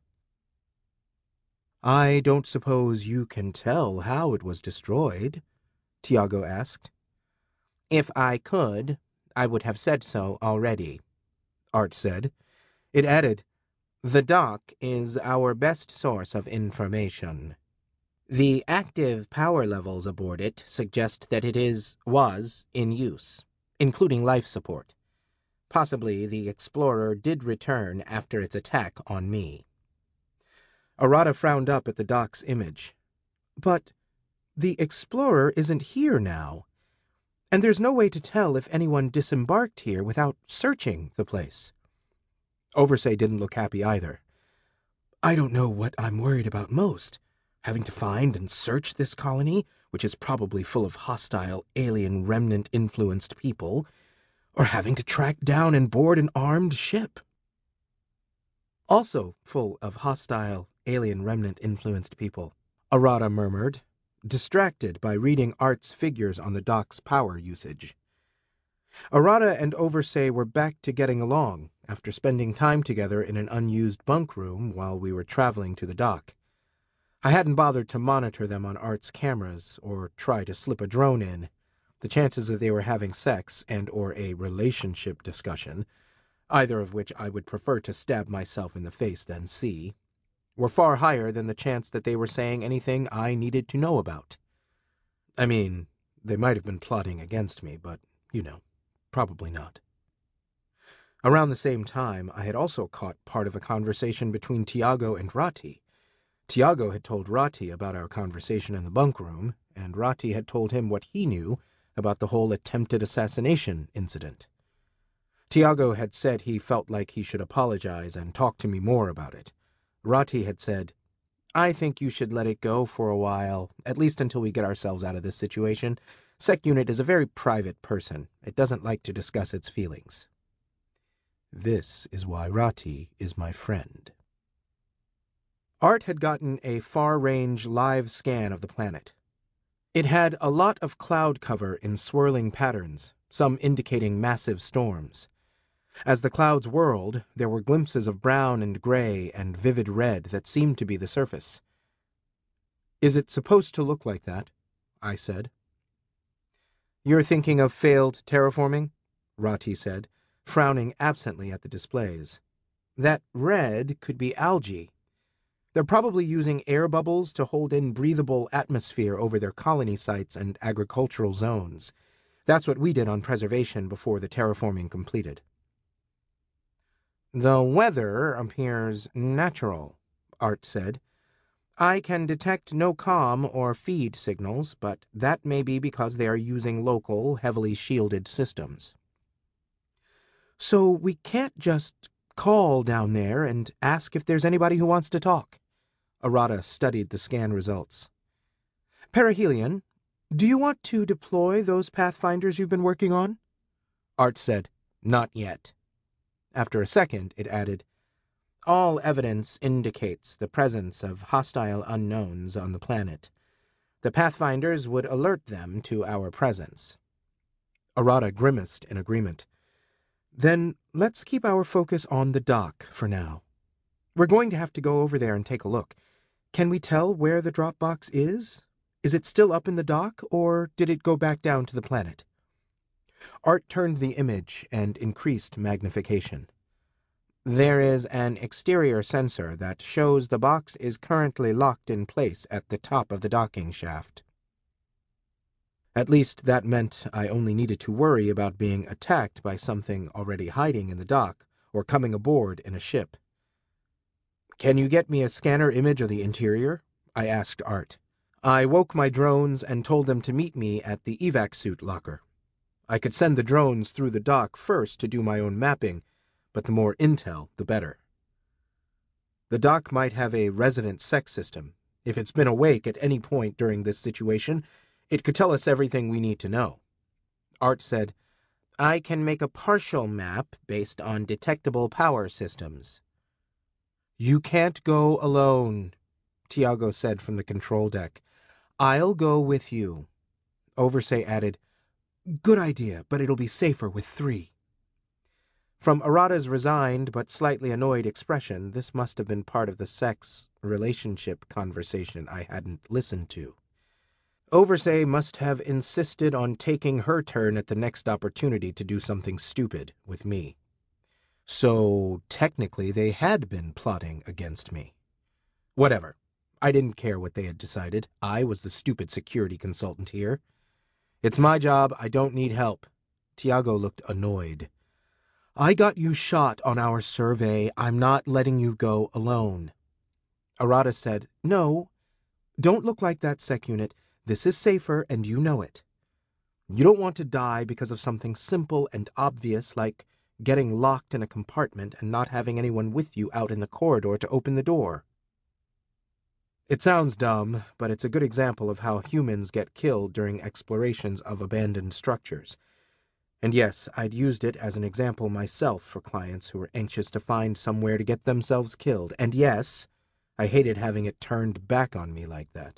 I don't suppose you can tell how it was destroyed? Tiago asked. If I could, I would have said so already, Art said. It added, The dock is our best source of information. The active power levels aboard it suggest that it was in use, including life support. Possibly the Explorer did return after its attack on me. Arata frowned up at the dock's image. But the Explorer isn't here now, and there's no way to tell if anyone disembarked here without searching the place. Oversay didn't look happy either. I don't know what I'm worried about most, having to find and search this colony, which is probably full of hostile, alien remnant-influenced people, or having to track down and board an armed ship. Also full of hostile, alien remnant-influenced people, Arata murmured, distracted by reading Art's figures on the dock's power usage. Arata and Oversay were back to getting along after spending time together in an unused bunk room while we were traveling to the dock. I hadn't bothered to monitor them on Art's cameras or try to slip a drone in. The chances that they were having sex and or a relationship discussion, either of which I would prefer to stab myself in the face than see, were far higher than the chance that they were saying anything I needed to know about. I mean, they might have been plotting against me, but, probably not. Around the same time, I had also caught part of a conversation between Tiago and Rati. Tiago had told Rati about our conversation in the bunk room, and Rati had told him what he knew about the whole attempted assassination incident. Tiago had said he felt like he should apologize and talk to me more about it. Rati had said, I think you should let it go for a while, at least until we get ourselves out of this situation. SecUnit is a very private person. It doesn't like to discuss its feelings. This is why Rati is my friend. Art had gotten a far-range live scan of the planet. It had a lot of cloud cover in swirling patterns, some indicating massive storms. As the clouds whirled, there were glimpses of brown and gray and vivid red that seemed to be the surface. "Is it supposed to look like that?" I said. "You're thinking of failed terraforming?" Rati said, frowning absently at the displays. "That red could be algae. They're probably using air bubbles to hold in breathable atmosphere over their colony sites and agricultural zones. That's what we did on preservation before the terraforming completed." "The weather appears natural," Art said. "I can detect no comm or feed signals, but that may be because they are using local, heavily shielded systems." "So we can't just call down there and ask if there's anybody who wants to talk?" Arata studied the scan results. "Perihelion, do you want to deploy those pathfinders you've been working on?" Art said, "Not yet." After a second, it added, "All evidence indicates the presence of hostile unknowns on the planet. The pathfinders would alert them to our presence." Arata grimaced in agreement. "Then let's keep our focus on the dock for now. We're going to have to go over there and take a look. Can we tell where the drop box is? Is it still up in the dock, or did it go back down to the planet?" Art turned the image and increased magnification. "There is an exterior sensor that shows the box is currently locked in place at the top of the docking shaft." At least that meant I only needed to worry about being attacked by something already hiding in the dock or coming aboard in a ship. "Can you get me a scanner image of the interior?" I asked Art. I woke my drones and told them to meet me at the evac suit locker. I could send the drones through the dock first to do my own mapping, but the more intel, the better. The dock might have a resident sec system. If it's been awake at any point during this situation, it could tell us everything we need to know. Art said, "I can make a partial map based on detectable power systems." "You can't go alone," Tiago said from the control deck. "I'll go with you." Oversay added, "Good idea, but it'll be safer with 3. From Arata's resigned but slightly annoyed expression, this must have been part of the sex relationship conversation I hadn't listened to. Oversay must have insisted on taking her turn at the next opportunity to do something stupid with me. So, technically, they had been plotting against me. Whatever. I didn't care what they had decided. I was the stupid security consultant here. "It's my job. I don't need help." Tiago looked annoyed. "I got you shot on our survey. I'm not letting you go alone." Arata said, "No, don't look like that, Sec Unit. This is safer, and you know it. You don't want to die because of something simple and obvious like getting locked in a compartment and not having anyone with you out in the corridor to open the door." It sounds dumb, but it's a good example of how humans get killed during explorations of abandoned structures. And yes, I'd used it as an example myself for clients who were anxious to find somewhere to get themselves killed. And yes, I hated having it turned back on me like that.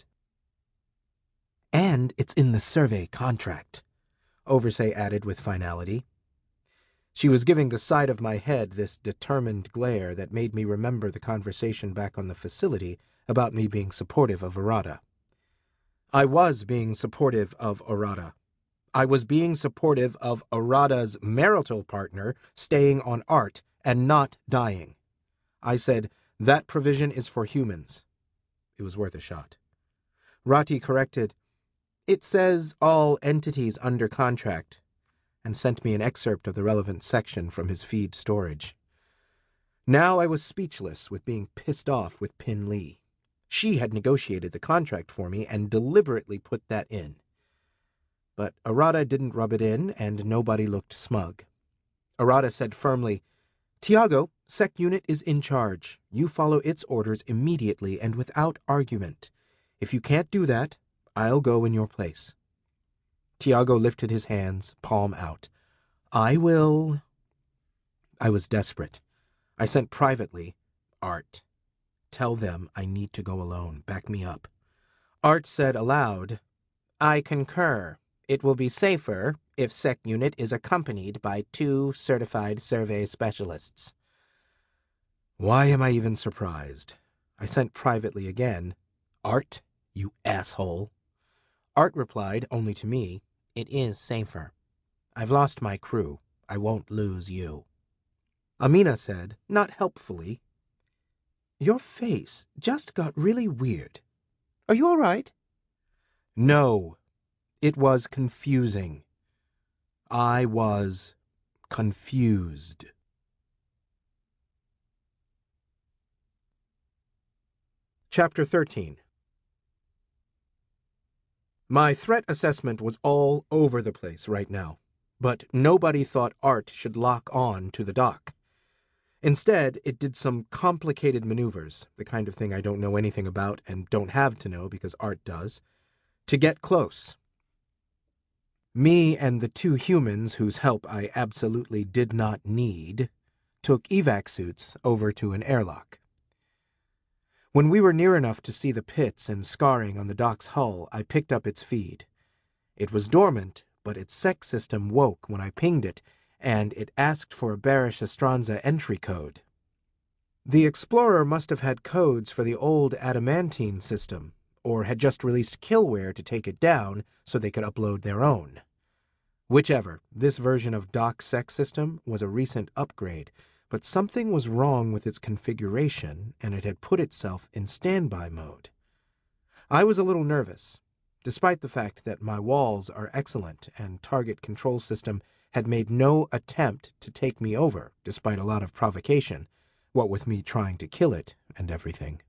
"And it's in the survey contract," Oversay added with finality. She was giving the side of my head this determined glare that made me remember the conversation back on the facility about me being supportive of Arata. I was being supportive of Arata. I was being supportive of Arata's marital partner staying on Art and not dying. I said, "That provision is for humans." It was worth a shot. Rati corrected, "It says all entities under contract," and sent me an excerpt of the relevant section from his feed storage. Now I was speechless with being pissed off with Pin Lee. She had negotiated the contract for me and deliberately put that in. But Arata didn't rub it in, and nobody looked smug. Arata said firmly, "Tiago, Sec Unit is in charge. You follow its orders immediately and without argument. If you can't do that, I'll go in your place." Tiago lifted his hands, palm out. "I will." I was desperate. I sent privately, "Art, tell them I need to go alone. Back me up." Art said aloud, I concur. It will be safer if Sec Unit is accompanied by 2 certified survey specialists. Why am I even surprised? I sent privately again. Art, you asshole. Art replied, only to me, it is safer. I've lost my crew. I won't lose you. Amina said, not helpfully, your face just got really weird. Are you all right? No. It was confusing. I was confused. Chapter 13. My threat assessment was all over the place right now, but nobody thought Art should lock on to the dock. Instead, it did some complicated maneuvers, the kind of thing I don't know anything about and don't have to know because Art does, to get close. Me and the 2 humans whose help I absolutely did not need took evac suits over to an airlock. When we were near enough to see the pits and scarring on the dock's hull, I picked up its feed. It was dormant, but its sec system woke when I pinged it, and it asked for a Barish Estranza entry code. The Explorer must have had codes for the old Adamantine system, or had just released Killware to take it down so they could upload their own. Whichever, this version of Doc Sec system was a recent upgrade, but something was wrong with its configuration, and it had put itself in standby mode. I was a little nervous, despite the fact that my walls are excellent and target control system had made no attempt to take me over, despite a lot of provocation, what with me trying to kill it and everything.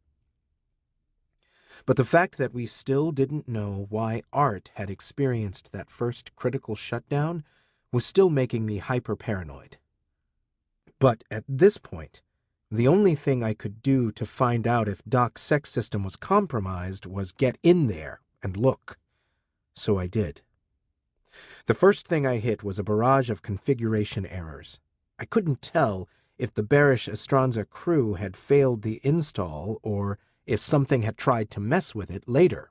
But the fact that we still didn't know why Art had experienced that first critical shutdown was still making me hyper-paranoid. But at this point, the only thing I could do to find out if Doc's sec system was compromised was get in there and look. So I did. The first thing I hit was a barrage of configuration errors. I couldn't tell if the Barish Estranza crew had failed the install or if something had tried to mess with it later.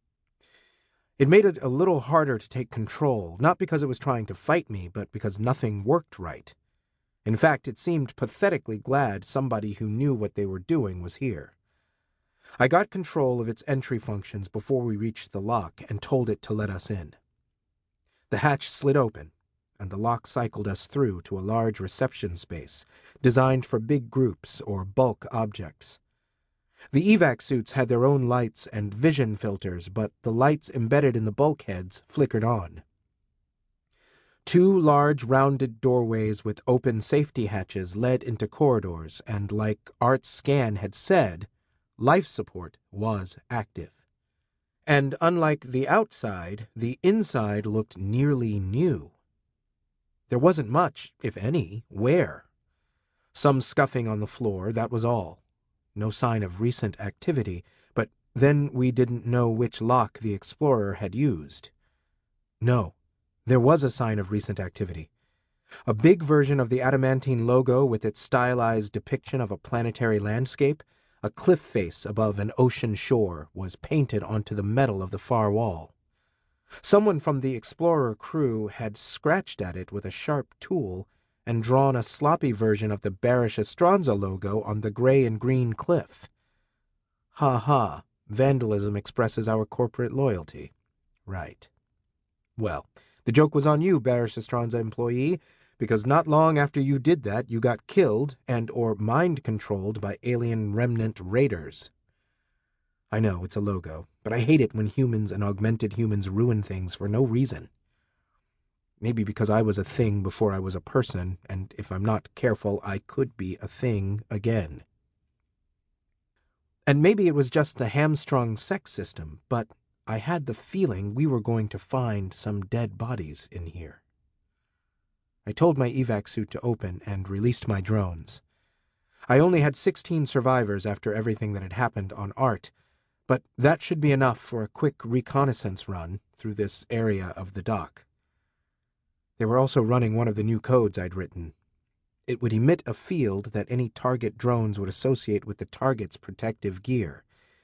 It made it a little harder to take control, not because it was trying to fight me, but because nothing worked right. In fact, it seemed pathetically glad somebody who knew what they were doing was here. I got control of its entry functions before we reached the lock and told it to let us in. The hatch slid open, and the lock cycled us through to a large reception space, designed for big groups or bulk objects. The evac suits had their own lights and vision filters, but the lights embedded in the bulkheads flickered on. 2 large rounded doorways with open safety hatches led into corridors, and like Art's scan had said, life support was active. And unlike the outside, the inside looked nearly new. There wasn't much, if any, wear. Some scuffing on the floor, that was all. No sign of recent activity, but then we didn't know which lock the Explorer had used. No, there was a sign of recent activity. A big version of the Adamantine logo with its stylized depiction of a planetary landscape, a cliff face above an ocean shore, was painted onto the metal of the far wall. Someone from the Explorer crew had scratched at it with a sharp tool and drawn a sloppy version of the Barish Estranza logo on the gray and green cliff. Ha ha, vandalism expresses our corporate loyalty. Right. Well, the joke was on you, Barish Estranza employee, because not long after you did that, you got killed and or mind-controlled by alien remnant raiders. I know, it's a logo, but I hate it when humans and augmented humans ruin things for no reason. Maybe because I was a thing before I was a person, and if I'm not careful, I could be a thing again. And maybe it was just the hamstrung sex system, but I had the feeling we were going to find some dead bodies in here. I told my evac suit to open and released my drones. I only had 16 survivors after everything that had happened on Art, but that should be enough for a quick reconnaissance run through this area of the dock. They were also running one of the new codes I'd written. It would emit a field that any target drones would associate with the target's protective gear.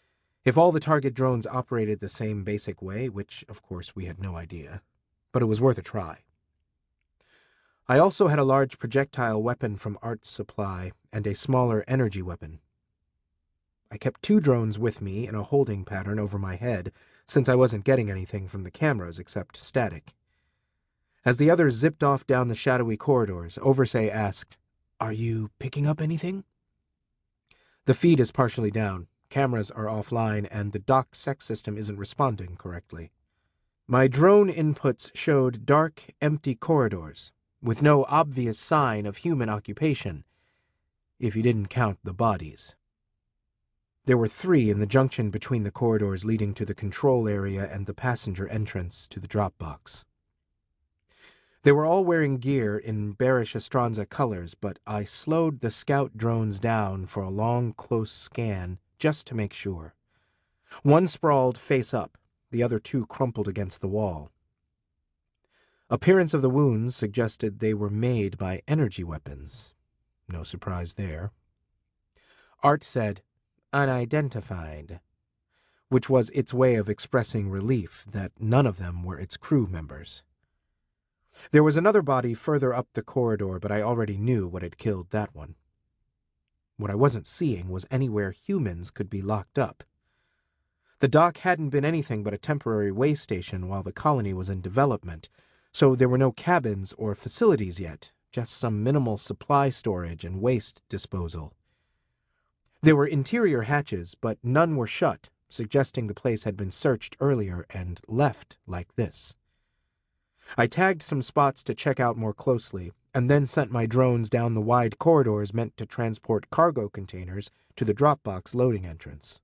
If all the target drones operated the same basic way, which of course we had no idea, but it was worth a try. I also had a large projectile weapon from Art's supply and a smaller energy weapon. I kept 2 drones with me in a holding pattern over my head, since I wasn't getting anything from the cameras except static. As the others zipped off down the shadowy corridors, Oversay asked, "Are you picking up anything?" "The feed is partially down. Cameras are offline, and the dock sec system isn't responding correctly." My drone inputs showed dark, empty corridors, with no obvious sign of human occupation, if you didn't count the bodies. There were 3 in the junction between the corridors leading to the control area and the passenger entrance to the drop box. They were all wearing gear in bearish Astranza colors, but I slowed the scout drones down for a long, close scan just to make sure. One sprawled face up, the other 2 crumpled against the wall. Appearance of the wounds suggested they were made by energy weapons. No surprise there. Art said, "Unidentified," which was its way of expressing relief that none of them were its crew members. There was another body further up the corridor, but I already knew what had killed that one. What I wasn't seeing was anywhere humans could be locked up. The dock hadn't been anything but a temporary way station while the colony was in development, so there were no cabins or facilities yet, just some minimal supply storage and waste disposal. There were interior hatches, but none were shut, suggesting the place had been searched earlier and left like this. I tagged some spots to check out more closely, and then sent my drones down the wide corridors meant to transport cargo containers to the Dropbox loading entrance.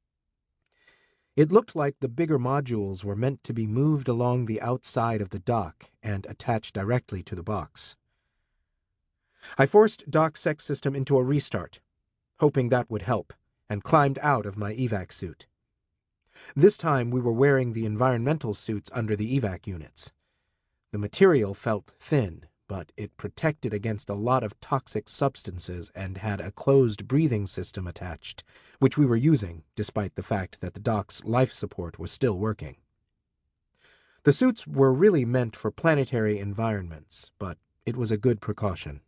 It looked like the bigger modules were meant to be moved along the outside of the dock and attached directly to the box. I forced DocSec system into a restart, hoping that would help, and climbed out of my evac suit. This time we were wearing the environmental suits under the evac units. The material felt thin, but it protected against a lot of toxic substances and had a closed breathing system attached, which we were using, despite the fact that the dock's life support was still working. The suits were really meant for planetary environments, but it was a good precaution.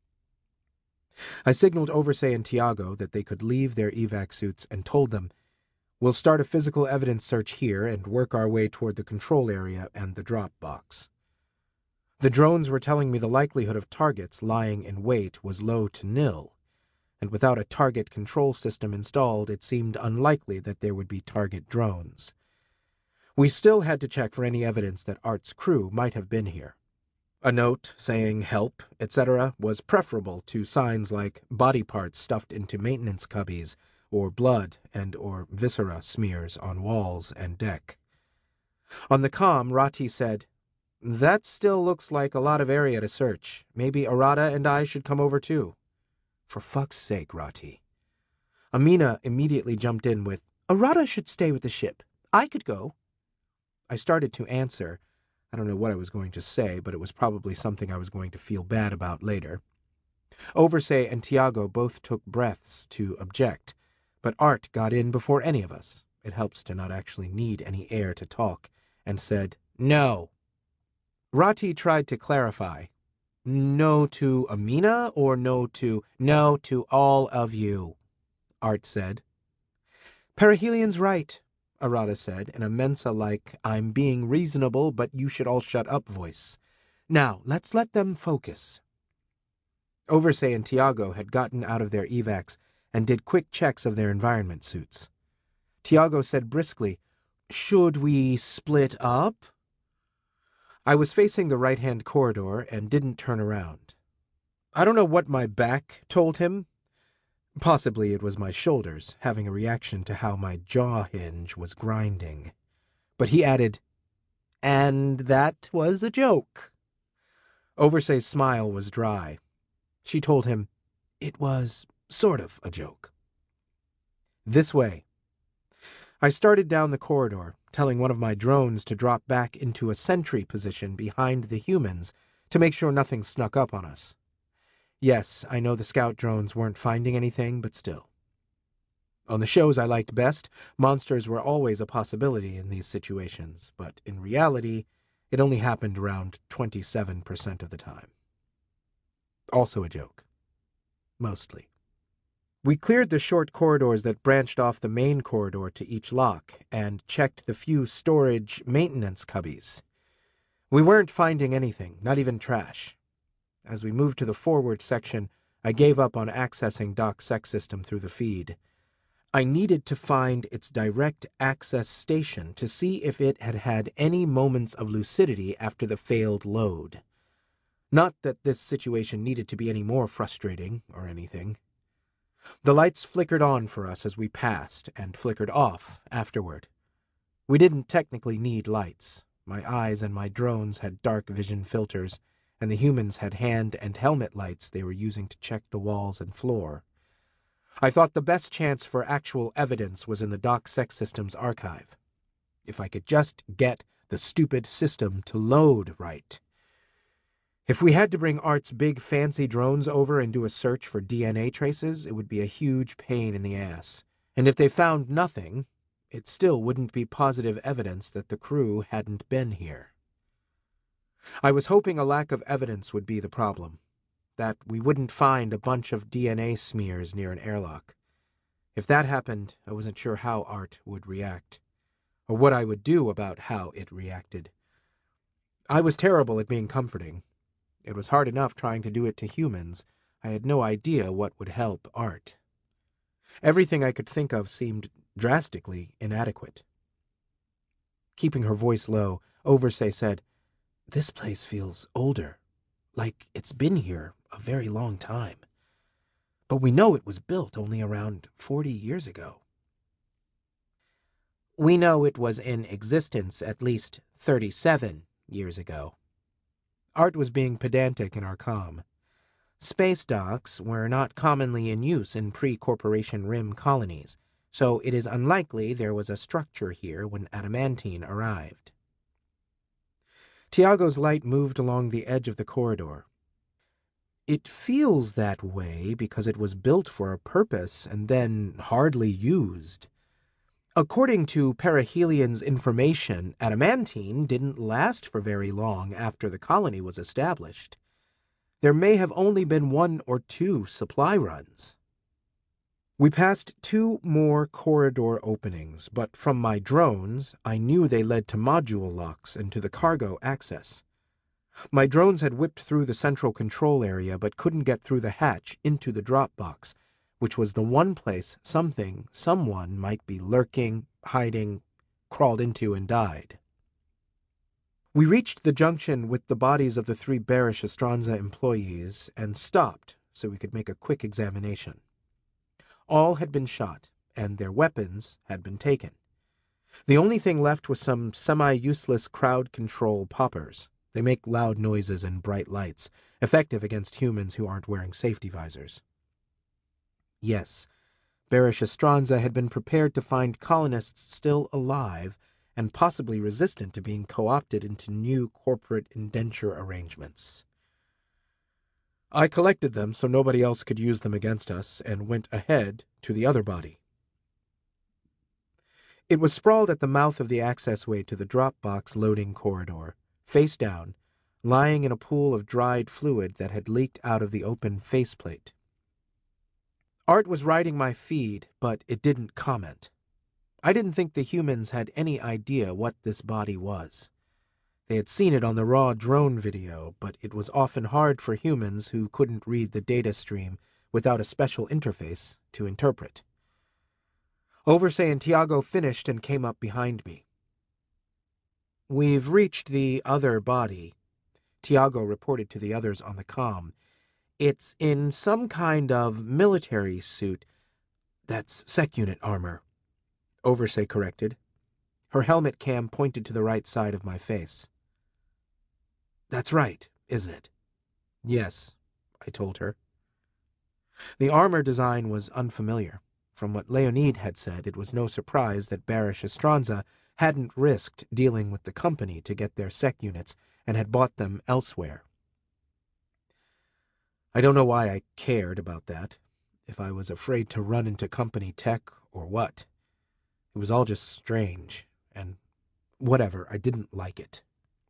I signaled Oversay and Tiago that they could leave their evac suits and told them, "We'll start a physical evidence search here and work our way toward the control area and the drop box." The drones were telling me the likelihood of targets lying in wait was low to nil, and without a target control system installed, it seemed unlikely that there would be target drones. We still had to check for any evidence that Art's crew might have been here. A note saying help, etc., was preferable to signs like body parts stuffed into maintenance cubbies, or blood and/or viscera smears on walls and deck. On the comm, Rati said, "That still looks like a lot of area to search. Maybe Arata and I should come over too." "For fuck's sake, Rati." Amina immediately jumped in with, "Arata should stay with the ship. I could go." I started to answer. I don't know what I was going to say, but it was probably something I was going to feel bad about later. Oversay and Tiago both took breaths to object, but Art got in before any of us. It helps to not actually need any air to talk, and said, "No." Rati tried to clarify. "No to Amina or no to—" "No to all of you," Art said. "Perihelion's right," Arata said in a Mensa-like, "I'm being reasonable, but you should all shut up" voice. "Now, let's let them focus." Oversay and Tiago had gotten out of their evacs and did quick checks of their environment suits. Tiago said briskly, "Should we split up?" I was facing the right-hand corridor and didn't turn around. I don't know what my back told him. Possibly it was my shoulders, having a reaction to how my jaw hinge was grinding. But he added, "And that was a joke." Oversay's smile was dry. She told him, "It was sort of a joke." "This way." I started down the corridor, telling one of my drones to drop back into a sentry position behind the humans to make sure nothing snuck up on us. Yes, I know the scout drones weren't finding anything, but still. On the shows I liked best, monsters were always a possibility in these situations, but in reality, it only happened around 27% of the time. Also a joke. Mostly. We cleared the short corridors that branched off the main corridor to each lock, and checked the few storage maintenance cubbies. We weren't finding anything, not even trash. As we moved to the forward section, I gave up on accessing DocSec system through the feed. I needed to find its direct access station to see if it had had any moments of lucidity after the failed load. Not that this situation needed to be any more frustrating or anything. The lights flickered on for us as we passed, and flickered off afterward. We didn't technically need lights. My eyes and my drones had dark vision filters, and the humans had hand and helmet lights they were using to check the walls and floor. I thought the best chance for actual evidence was in the DocSec system's archive. If I could just get the stupid system to load right. If we had to bring Art's big fancy drones over and do a search for DNA traces, it would be a huge pain in the ass. And if they found nothing, it still wouldn't be positive evidence that the crew hadn't been here. I was hoping a lack of evidence would be the problem, that we wouldn't find a bunch of DNA smears near an airlock. If that happened, I wasn't sure how Art would react, or what I would do about how it reacted. I was terrible at being comforting. It was hard enough trying to do it to humans. I had no idea what would help Art. Everything I could think of seemed drastically inadequate. Keeping her voice low, Oversay said, "This place feels older, like it's been here a very long time. But we know it was built only around 40 years ago." "We know it was in existence at least 37 years ago." Art was being pedantic in our comm. Space docks were not commonly in use in pre-Corporation Rim colonies, so it is unlikely there was a structure here when Adamantine arrived. Tiago's light moved along the edge of the corridor. "It feels that way because it was built for a purpose and then hardly used. According to Perihelion's information, Adamantine didn't last for very long after the colony was established. There may have only been 1 or 2 supply runs." We passed 2 more corridor openings, but from my drones, I knew they led to module locks and to the cargo access. My drones had whipped through the central control area, but couldn't get through the hatch into the drop box, which was the one place someone might be lurking, hiding, crawled into and died. We reached the junction with the bodies of the 3 Barish Estranza employees and stopped so we could make a quick examination. All had been shot, and their weapons had been taken. The only thing left was some semi-useless crowd control poppers. They make loud noises and bright lights, effective against humans who aren't wearing safety visors. Yes, Barish Estranza had been prepared to find colonists still alive and possibly resistant to being co-opted into new corporate indenture arrangements. I collected them so nobody else could use them against us and went ahead to the other body. It was sprawled at the mouth of the accessway to the drop box loading corridor, face down, lying in a pool of dried fluid that had leaked out of the open faceplate. Art was writing my feed, but it didn't comment. I didn't think the humans had any idea what this body was. They had seen it on the raw drone video, but it was often hard for humans who couldn't read the data stream without a special interface to interpret. Oversay and Tiago finished and came up behind me. "We've reached the other body," Tiago reported to the others on the comm. "It's in some kind of military suit." "That's sec unit armor," Oversay corrected. Her helmet cam pointed to the right side of my face. "That's right, isn't it?" "Yes," I told her. The armor design was unfamiliar. From what Leonid had said, it was no surprise that Barish Estranza hadn't risked dealing with the company to get their sec units and had bought them elsewhere. I don't know why I cared about that. If I was afraid to run into company tech or what. It was all just strange, and whatever, I didn't like it.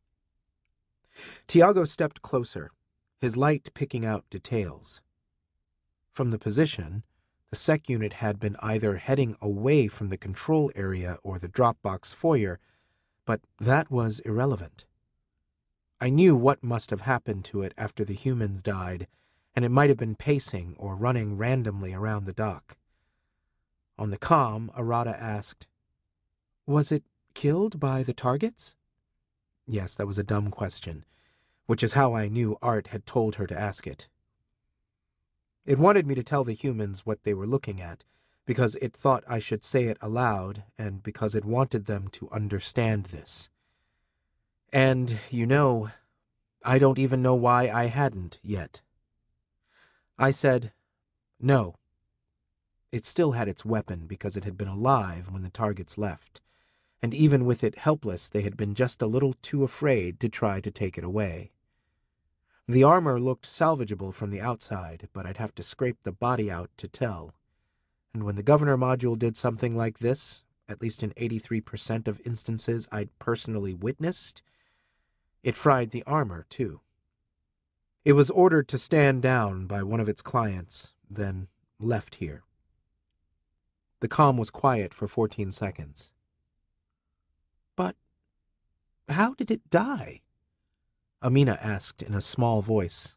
Tiago stepped closer, his light picking out details. From the position, the sec unit had been either heading away from the control area or the Dropbox foyer, but that was irrelevant. I knew what must have happened to it after the humans died, and it might have been pacing or running randomly around the dock. On the comm, Arata asked, "Was it killed by the targets?" Yes, that was a dumb question, which is how I knew Art had told her to ask it. It wanted me to tell the humans what they were looking at, because it thought I should say it aloud, and because it wanted them to understand this. And, I don't even know why I hadn't yet. I said, "No." It still had its weapon because it had been alive when the targets left, and even with it helpless they had been just a little too afraid to try to take it away. The armor looked salvageable from the outside, but I'd have to scrape the body out to tell. And when the Governor module did something like this, at least in 83% of instances I'd personally witnessed, it fried the armor, too. It was ordered to stand down by one of its clients, then left here. The comm was quiet for 14 seconds. "But how did it die?" Amina asked in a small voice.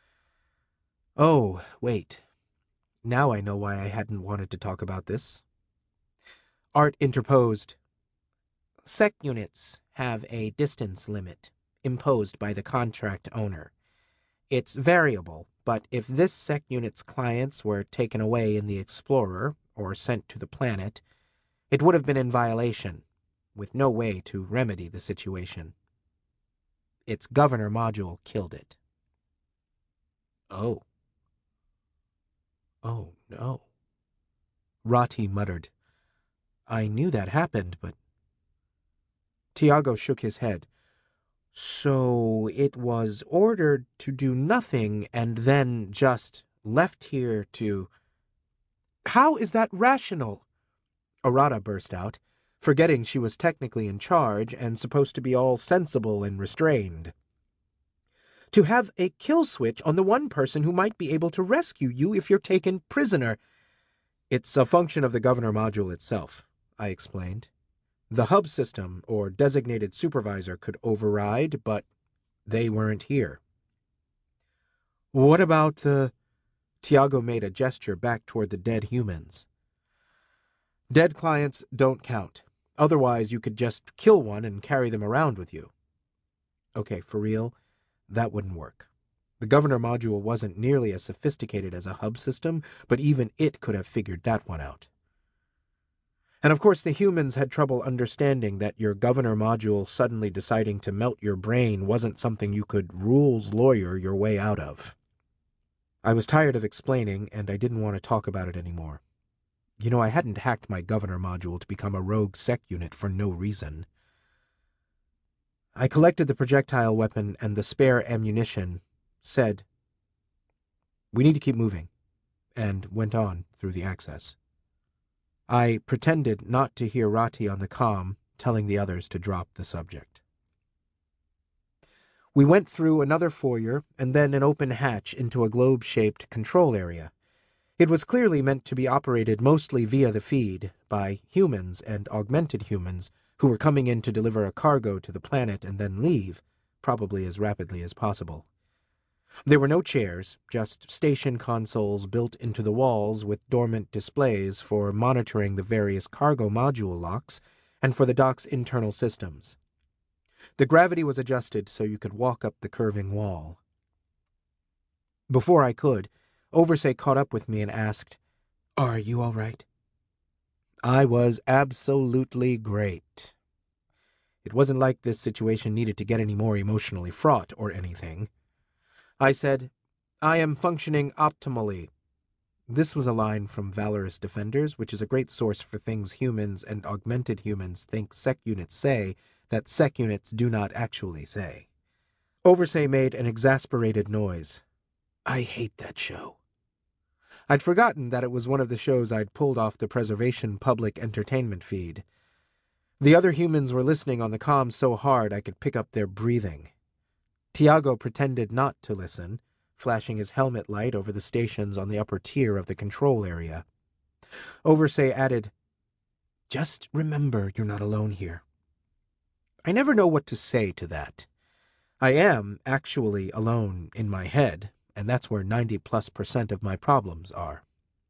"Oh, wait. Now I know why I hadn't wanted to talk about this." Art interposed. "Sec units have a distance limit imposed by the contract owner. It's variable, but if this sec unit's clients were taken away in the Explorer or sent to the planet, it would have been in violation, with no way to remedy the situation. Its Governor module killed it." "Oh. Oh, no." Rati muttered. "I knew that happened, but—" Tiago shook his head. "So it was ordered to do nothing and then just left here to—" "How is that rational?" Arata burst out, forgetting she was technically in charge and supposed to be all sensible and restrained. "To have a kill switch on the one person who might be able to rescue you if you're taken prisoner." "It's a function of the Governor module itself," I explained. "The hub system or designated supervisor could override, but they weren't here." "What about the—" Tiago made a gesture back toward the dead humans. "Dead clients don't count. Otherwise, you could just kill one and carry them around with you." Okay, for real, that wouldn't work. The Governor module wasn't nearly as sophisticated as a hub system, but even it could have figured that one out. And of course the humans had trouble understanding that your Governor module suddenly deciding to melt your brain wasn't something you could rules lawyer your way out of. I was tired of explaining, and I didn't want to talk about it anymore. I hadn't hacked my Governor module to become a rogue sec unit for no reason. I collected the projectile weapon and the spare ammunition, said, "We need to keep moving," and went on through the access. I pretended not to hear Rati on the comm telling the others to drop the subject. We went through another foyer and then an open hatch into a globe-shaped control area. It was clearly meant to be operated mostly via the feed by humans and augmented humans who were coming in to deliver a cargo to the planet and then leave, probably as rapidly as possible. There were no chairs, just station consoles built into the walls with dormant displays for monitoring the various cargo module locks and for the dock's internal systems. The gravity was adjusted so you could walk up the curving wall. Before I could, Oversay caught up with me and asked, "Are you all right?" I was absolutely great. It wasn't like this situation needed to get any more emotionally fraught or anything. I said, "I am functioning optimally." This was a line from Valorous Defenders, which is a great source for things humans and augmented humans think sec units say that sec units do not actually say. Oversay made an exasperated noise. "I hate that show." I'd forgotten that it was one of the shows I'd pulled off the Preservation public entertainment feed. The other humans were listening on the comm so hard I could pick up their breathing. Tiago pretended not to listen, flashing his helmet light over the stations on the upper tier of the control area. Oversay added, "Just remember you're not alone here." I never know what to say to that. I am actually alone in my head, and that's where 90+% of my problems are.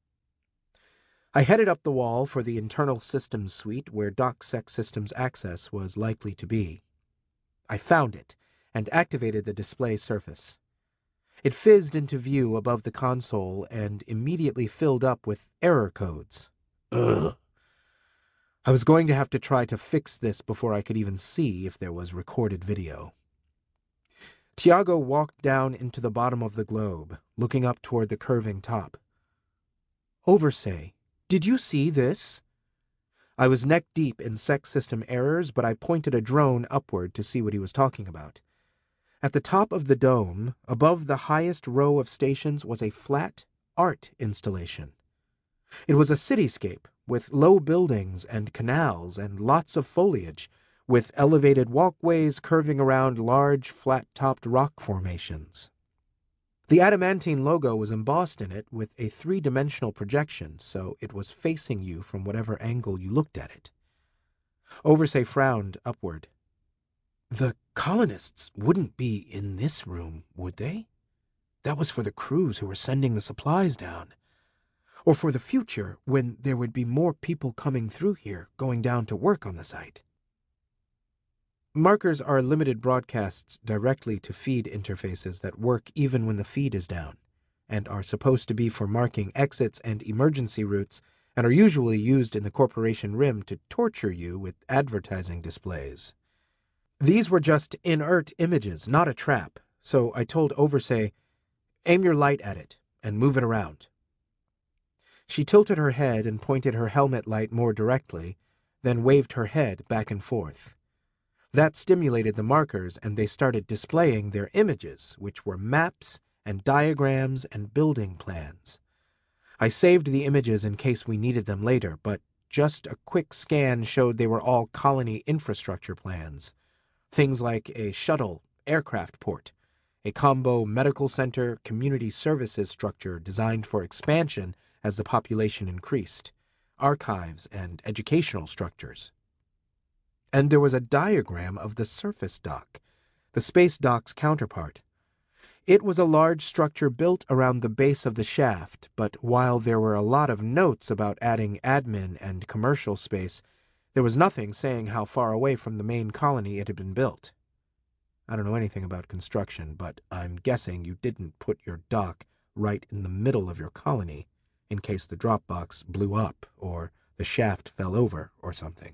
I headed up the wall for the internal systems suite where DocSec Systems access was likely to be. I found it and activated the display surface. It fizzed into view above the console and immediately filled up with error codes. Ugh. I was going to have to try to fix this before I could even see if there was recorded video. Tiago walked down into the bottom of the globe, looking up toward the curving top. "Oversay, did you see this?" I was neck-deep in Sec System errors, but I pointed a drone upward to see what he was talking about. At the top of the dome, above the highest row of stations, was a flat art installation. It was a cityscape with low buildings and canals and lots of foliage, with elevated walkways curving around large, flat-topped rock formations. The adamantine logo was embossed in it with a three-dimensional projection, so it was facing you from whatever angle you looked at it. Oversay frowned upward. "The colonists wouldn't be in this room, would they? That was for the crews who were sending the supplies down. Or for the future, when there would be more people coming through here, going down to work on the site." Markers are limited broadcasts directly to feed interfaces that work even when the feed is down, and are supposed to be for marking exits and emergency routes, and are usually used in the Corporation Rim to torture you with advertising displays. These were just inert images, not a trap, so I told Oversay, "Aim your light at it, and move it around." She tilted her head and pointed her helmet light more directly, then waved her head back and forth. That stimulated the markers, and they started displaying their images, which were maps and diagrams and building plans. I saved the images in case we needed them later, but just a quick scan showed they were all colony infrastructure plans. Things like a shuttle aircraft port, a combo medical center community services structure designed for expansion as the population increased, archives and educational structures. And there was a diagram of the surface dock, the space dock's counterpart. It was a large structure built around the base of the shaft, but while there were a lot of notes about adding admin and commercial space, there was nothing saying how far away from the main colony it had been built. I don't know anything about construction, but I'm guessing you didn't put your dock right in the middle of your colony in case the drop box blew up or the shaft fell over or something.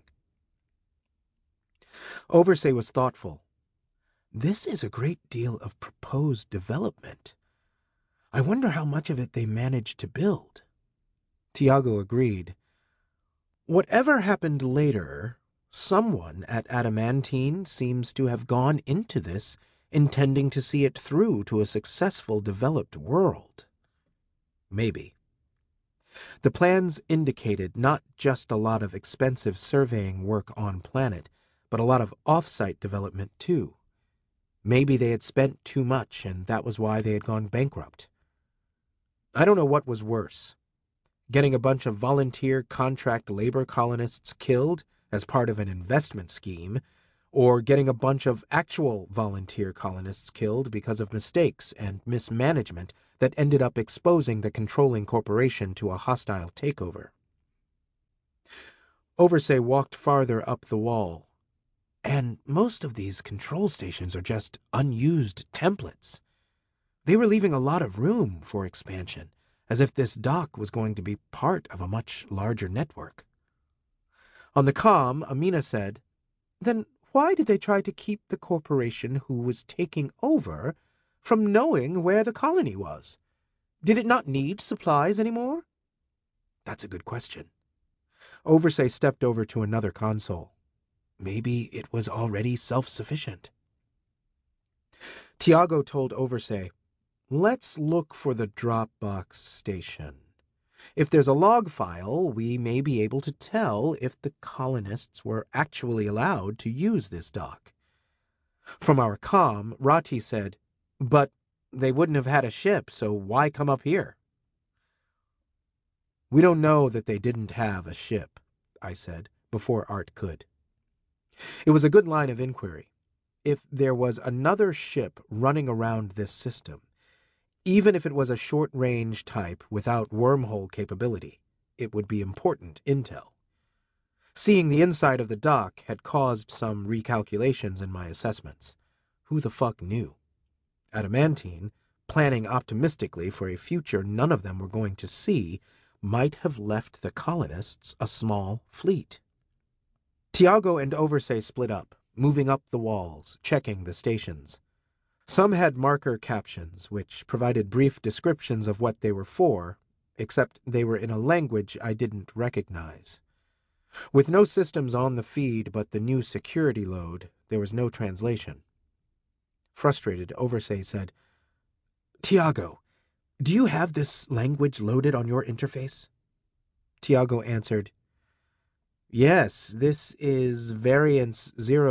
Oversay was thoughtful. "This is a great deal of proposed development. I wonder how much of it they managed to build." Tiago agreed. "Whatever happened later, someone at Adamantine seems to have gone into this intending to see it through to a successful developed world." Maybe. The plans indicated not just a lot of expensive surveying work on planet, but a lot of off-site development too. Maybe they had spent too much, and that was why they had gone bankrupt. I don't know what was worse, getting a bunch of volunteer contract labor colonists killed as part of an investment scheme, or getting a bunch of actual volunteer colonists killed because of mistakes and mismanagement that ended up exposing the controlling corporation to a hostile takeover. Oversay walked farther up the wall. "And most of these control stations are just unused templates. They were leaving a lot of room for expansion, as if this dock was going to be part of a much larger network." On the comm, Amina said, "Then why did they try to keep the corporation who was taking over from knowing where the colony was? Did it not need supplies anymore?" "That's a good question." Oversay stepped over to another console. Maybe it was already self-sufficient. Tiago told Oversay, "Let's look for the Dropbox station. If there's a log file, we may be able to tell if the colonists were actually allowed to use this dock. From our comm, Rati said, "But they wouldn't have had a ship, so why come up here?" "We don't know that they didn't have a ship," I said, before Art could. It was a good line of inquiry. If there was another ship running around this system, even if it was a short-range type without wormhole capability, it would be important intel. Seeing the inside of the dock had caused some recalculations in my assessments. Who the fuck knew? Adamantine, planning optimistically for a future none of them were going to see, might have left the colonists a small fleet. Tiago and Oversay split up, moving up the walls, checking the stations. Some had marker captions, which provided brief descriptions of what they were for, except they were in a language I didn't recognize. With no systems on the feed but the new security load, there was no translation. Frustrated, Oversay said, "Tiago, do you have this language loaded on your interface?" Tiago answered, "Yes, this is variance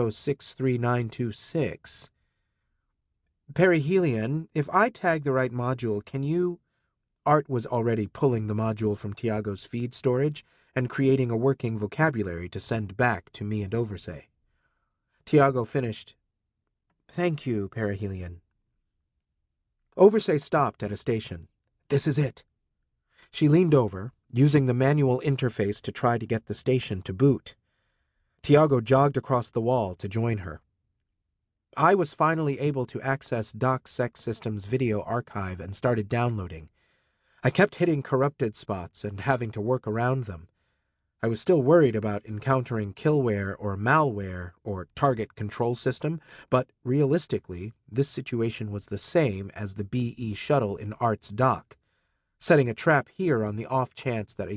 063926. Perihelion, if I tag the right module, can you—" Art was already pulling the module from Tiago's feed storage and creating a working vocabulary to send back to me and Oversay. Tiago finished, "Thank you, Perihelion." Oversay stopped at a station. "This is it." She leaned over, using the manual interface to try to get the station to boot. Tiago jogged across the wall to join her. I was finally able to access DocSec Systems' video archive and started downloading. I kept hitting corrupted spots and having to work around them. I was still worried about encountering killware or malware or target control system, but realistically, this situation was the same as the BE shuttle in Art's dock. Setting a trap here on the off chance that a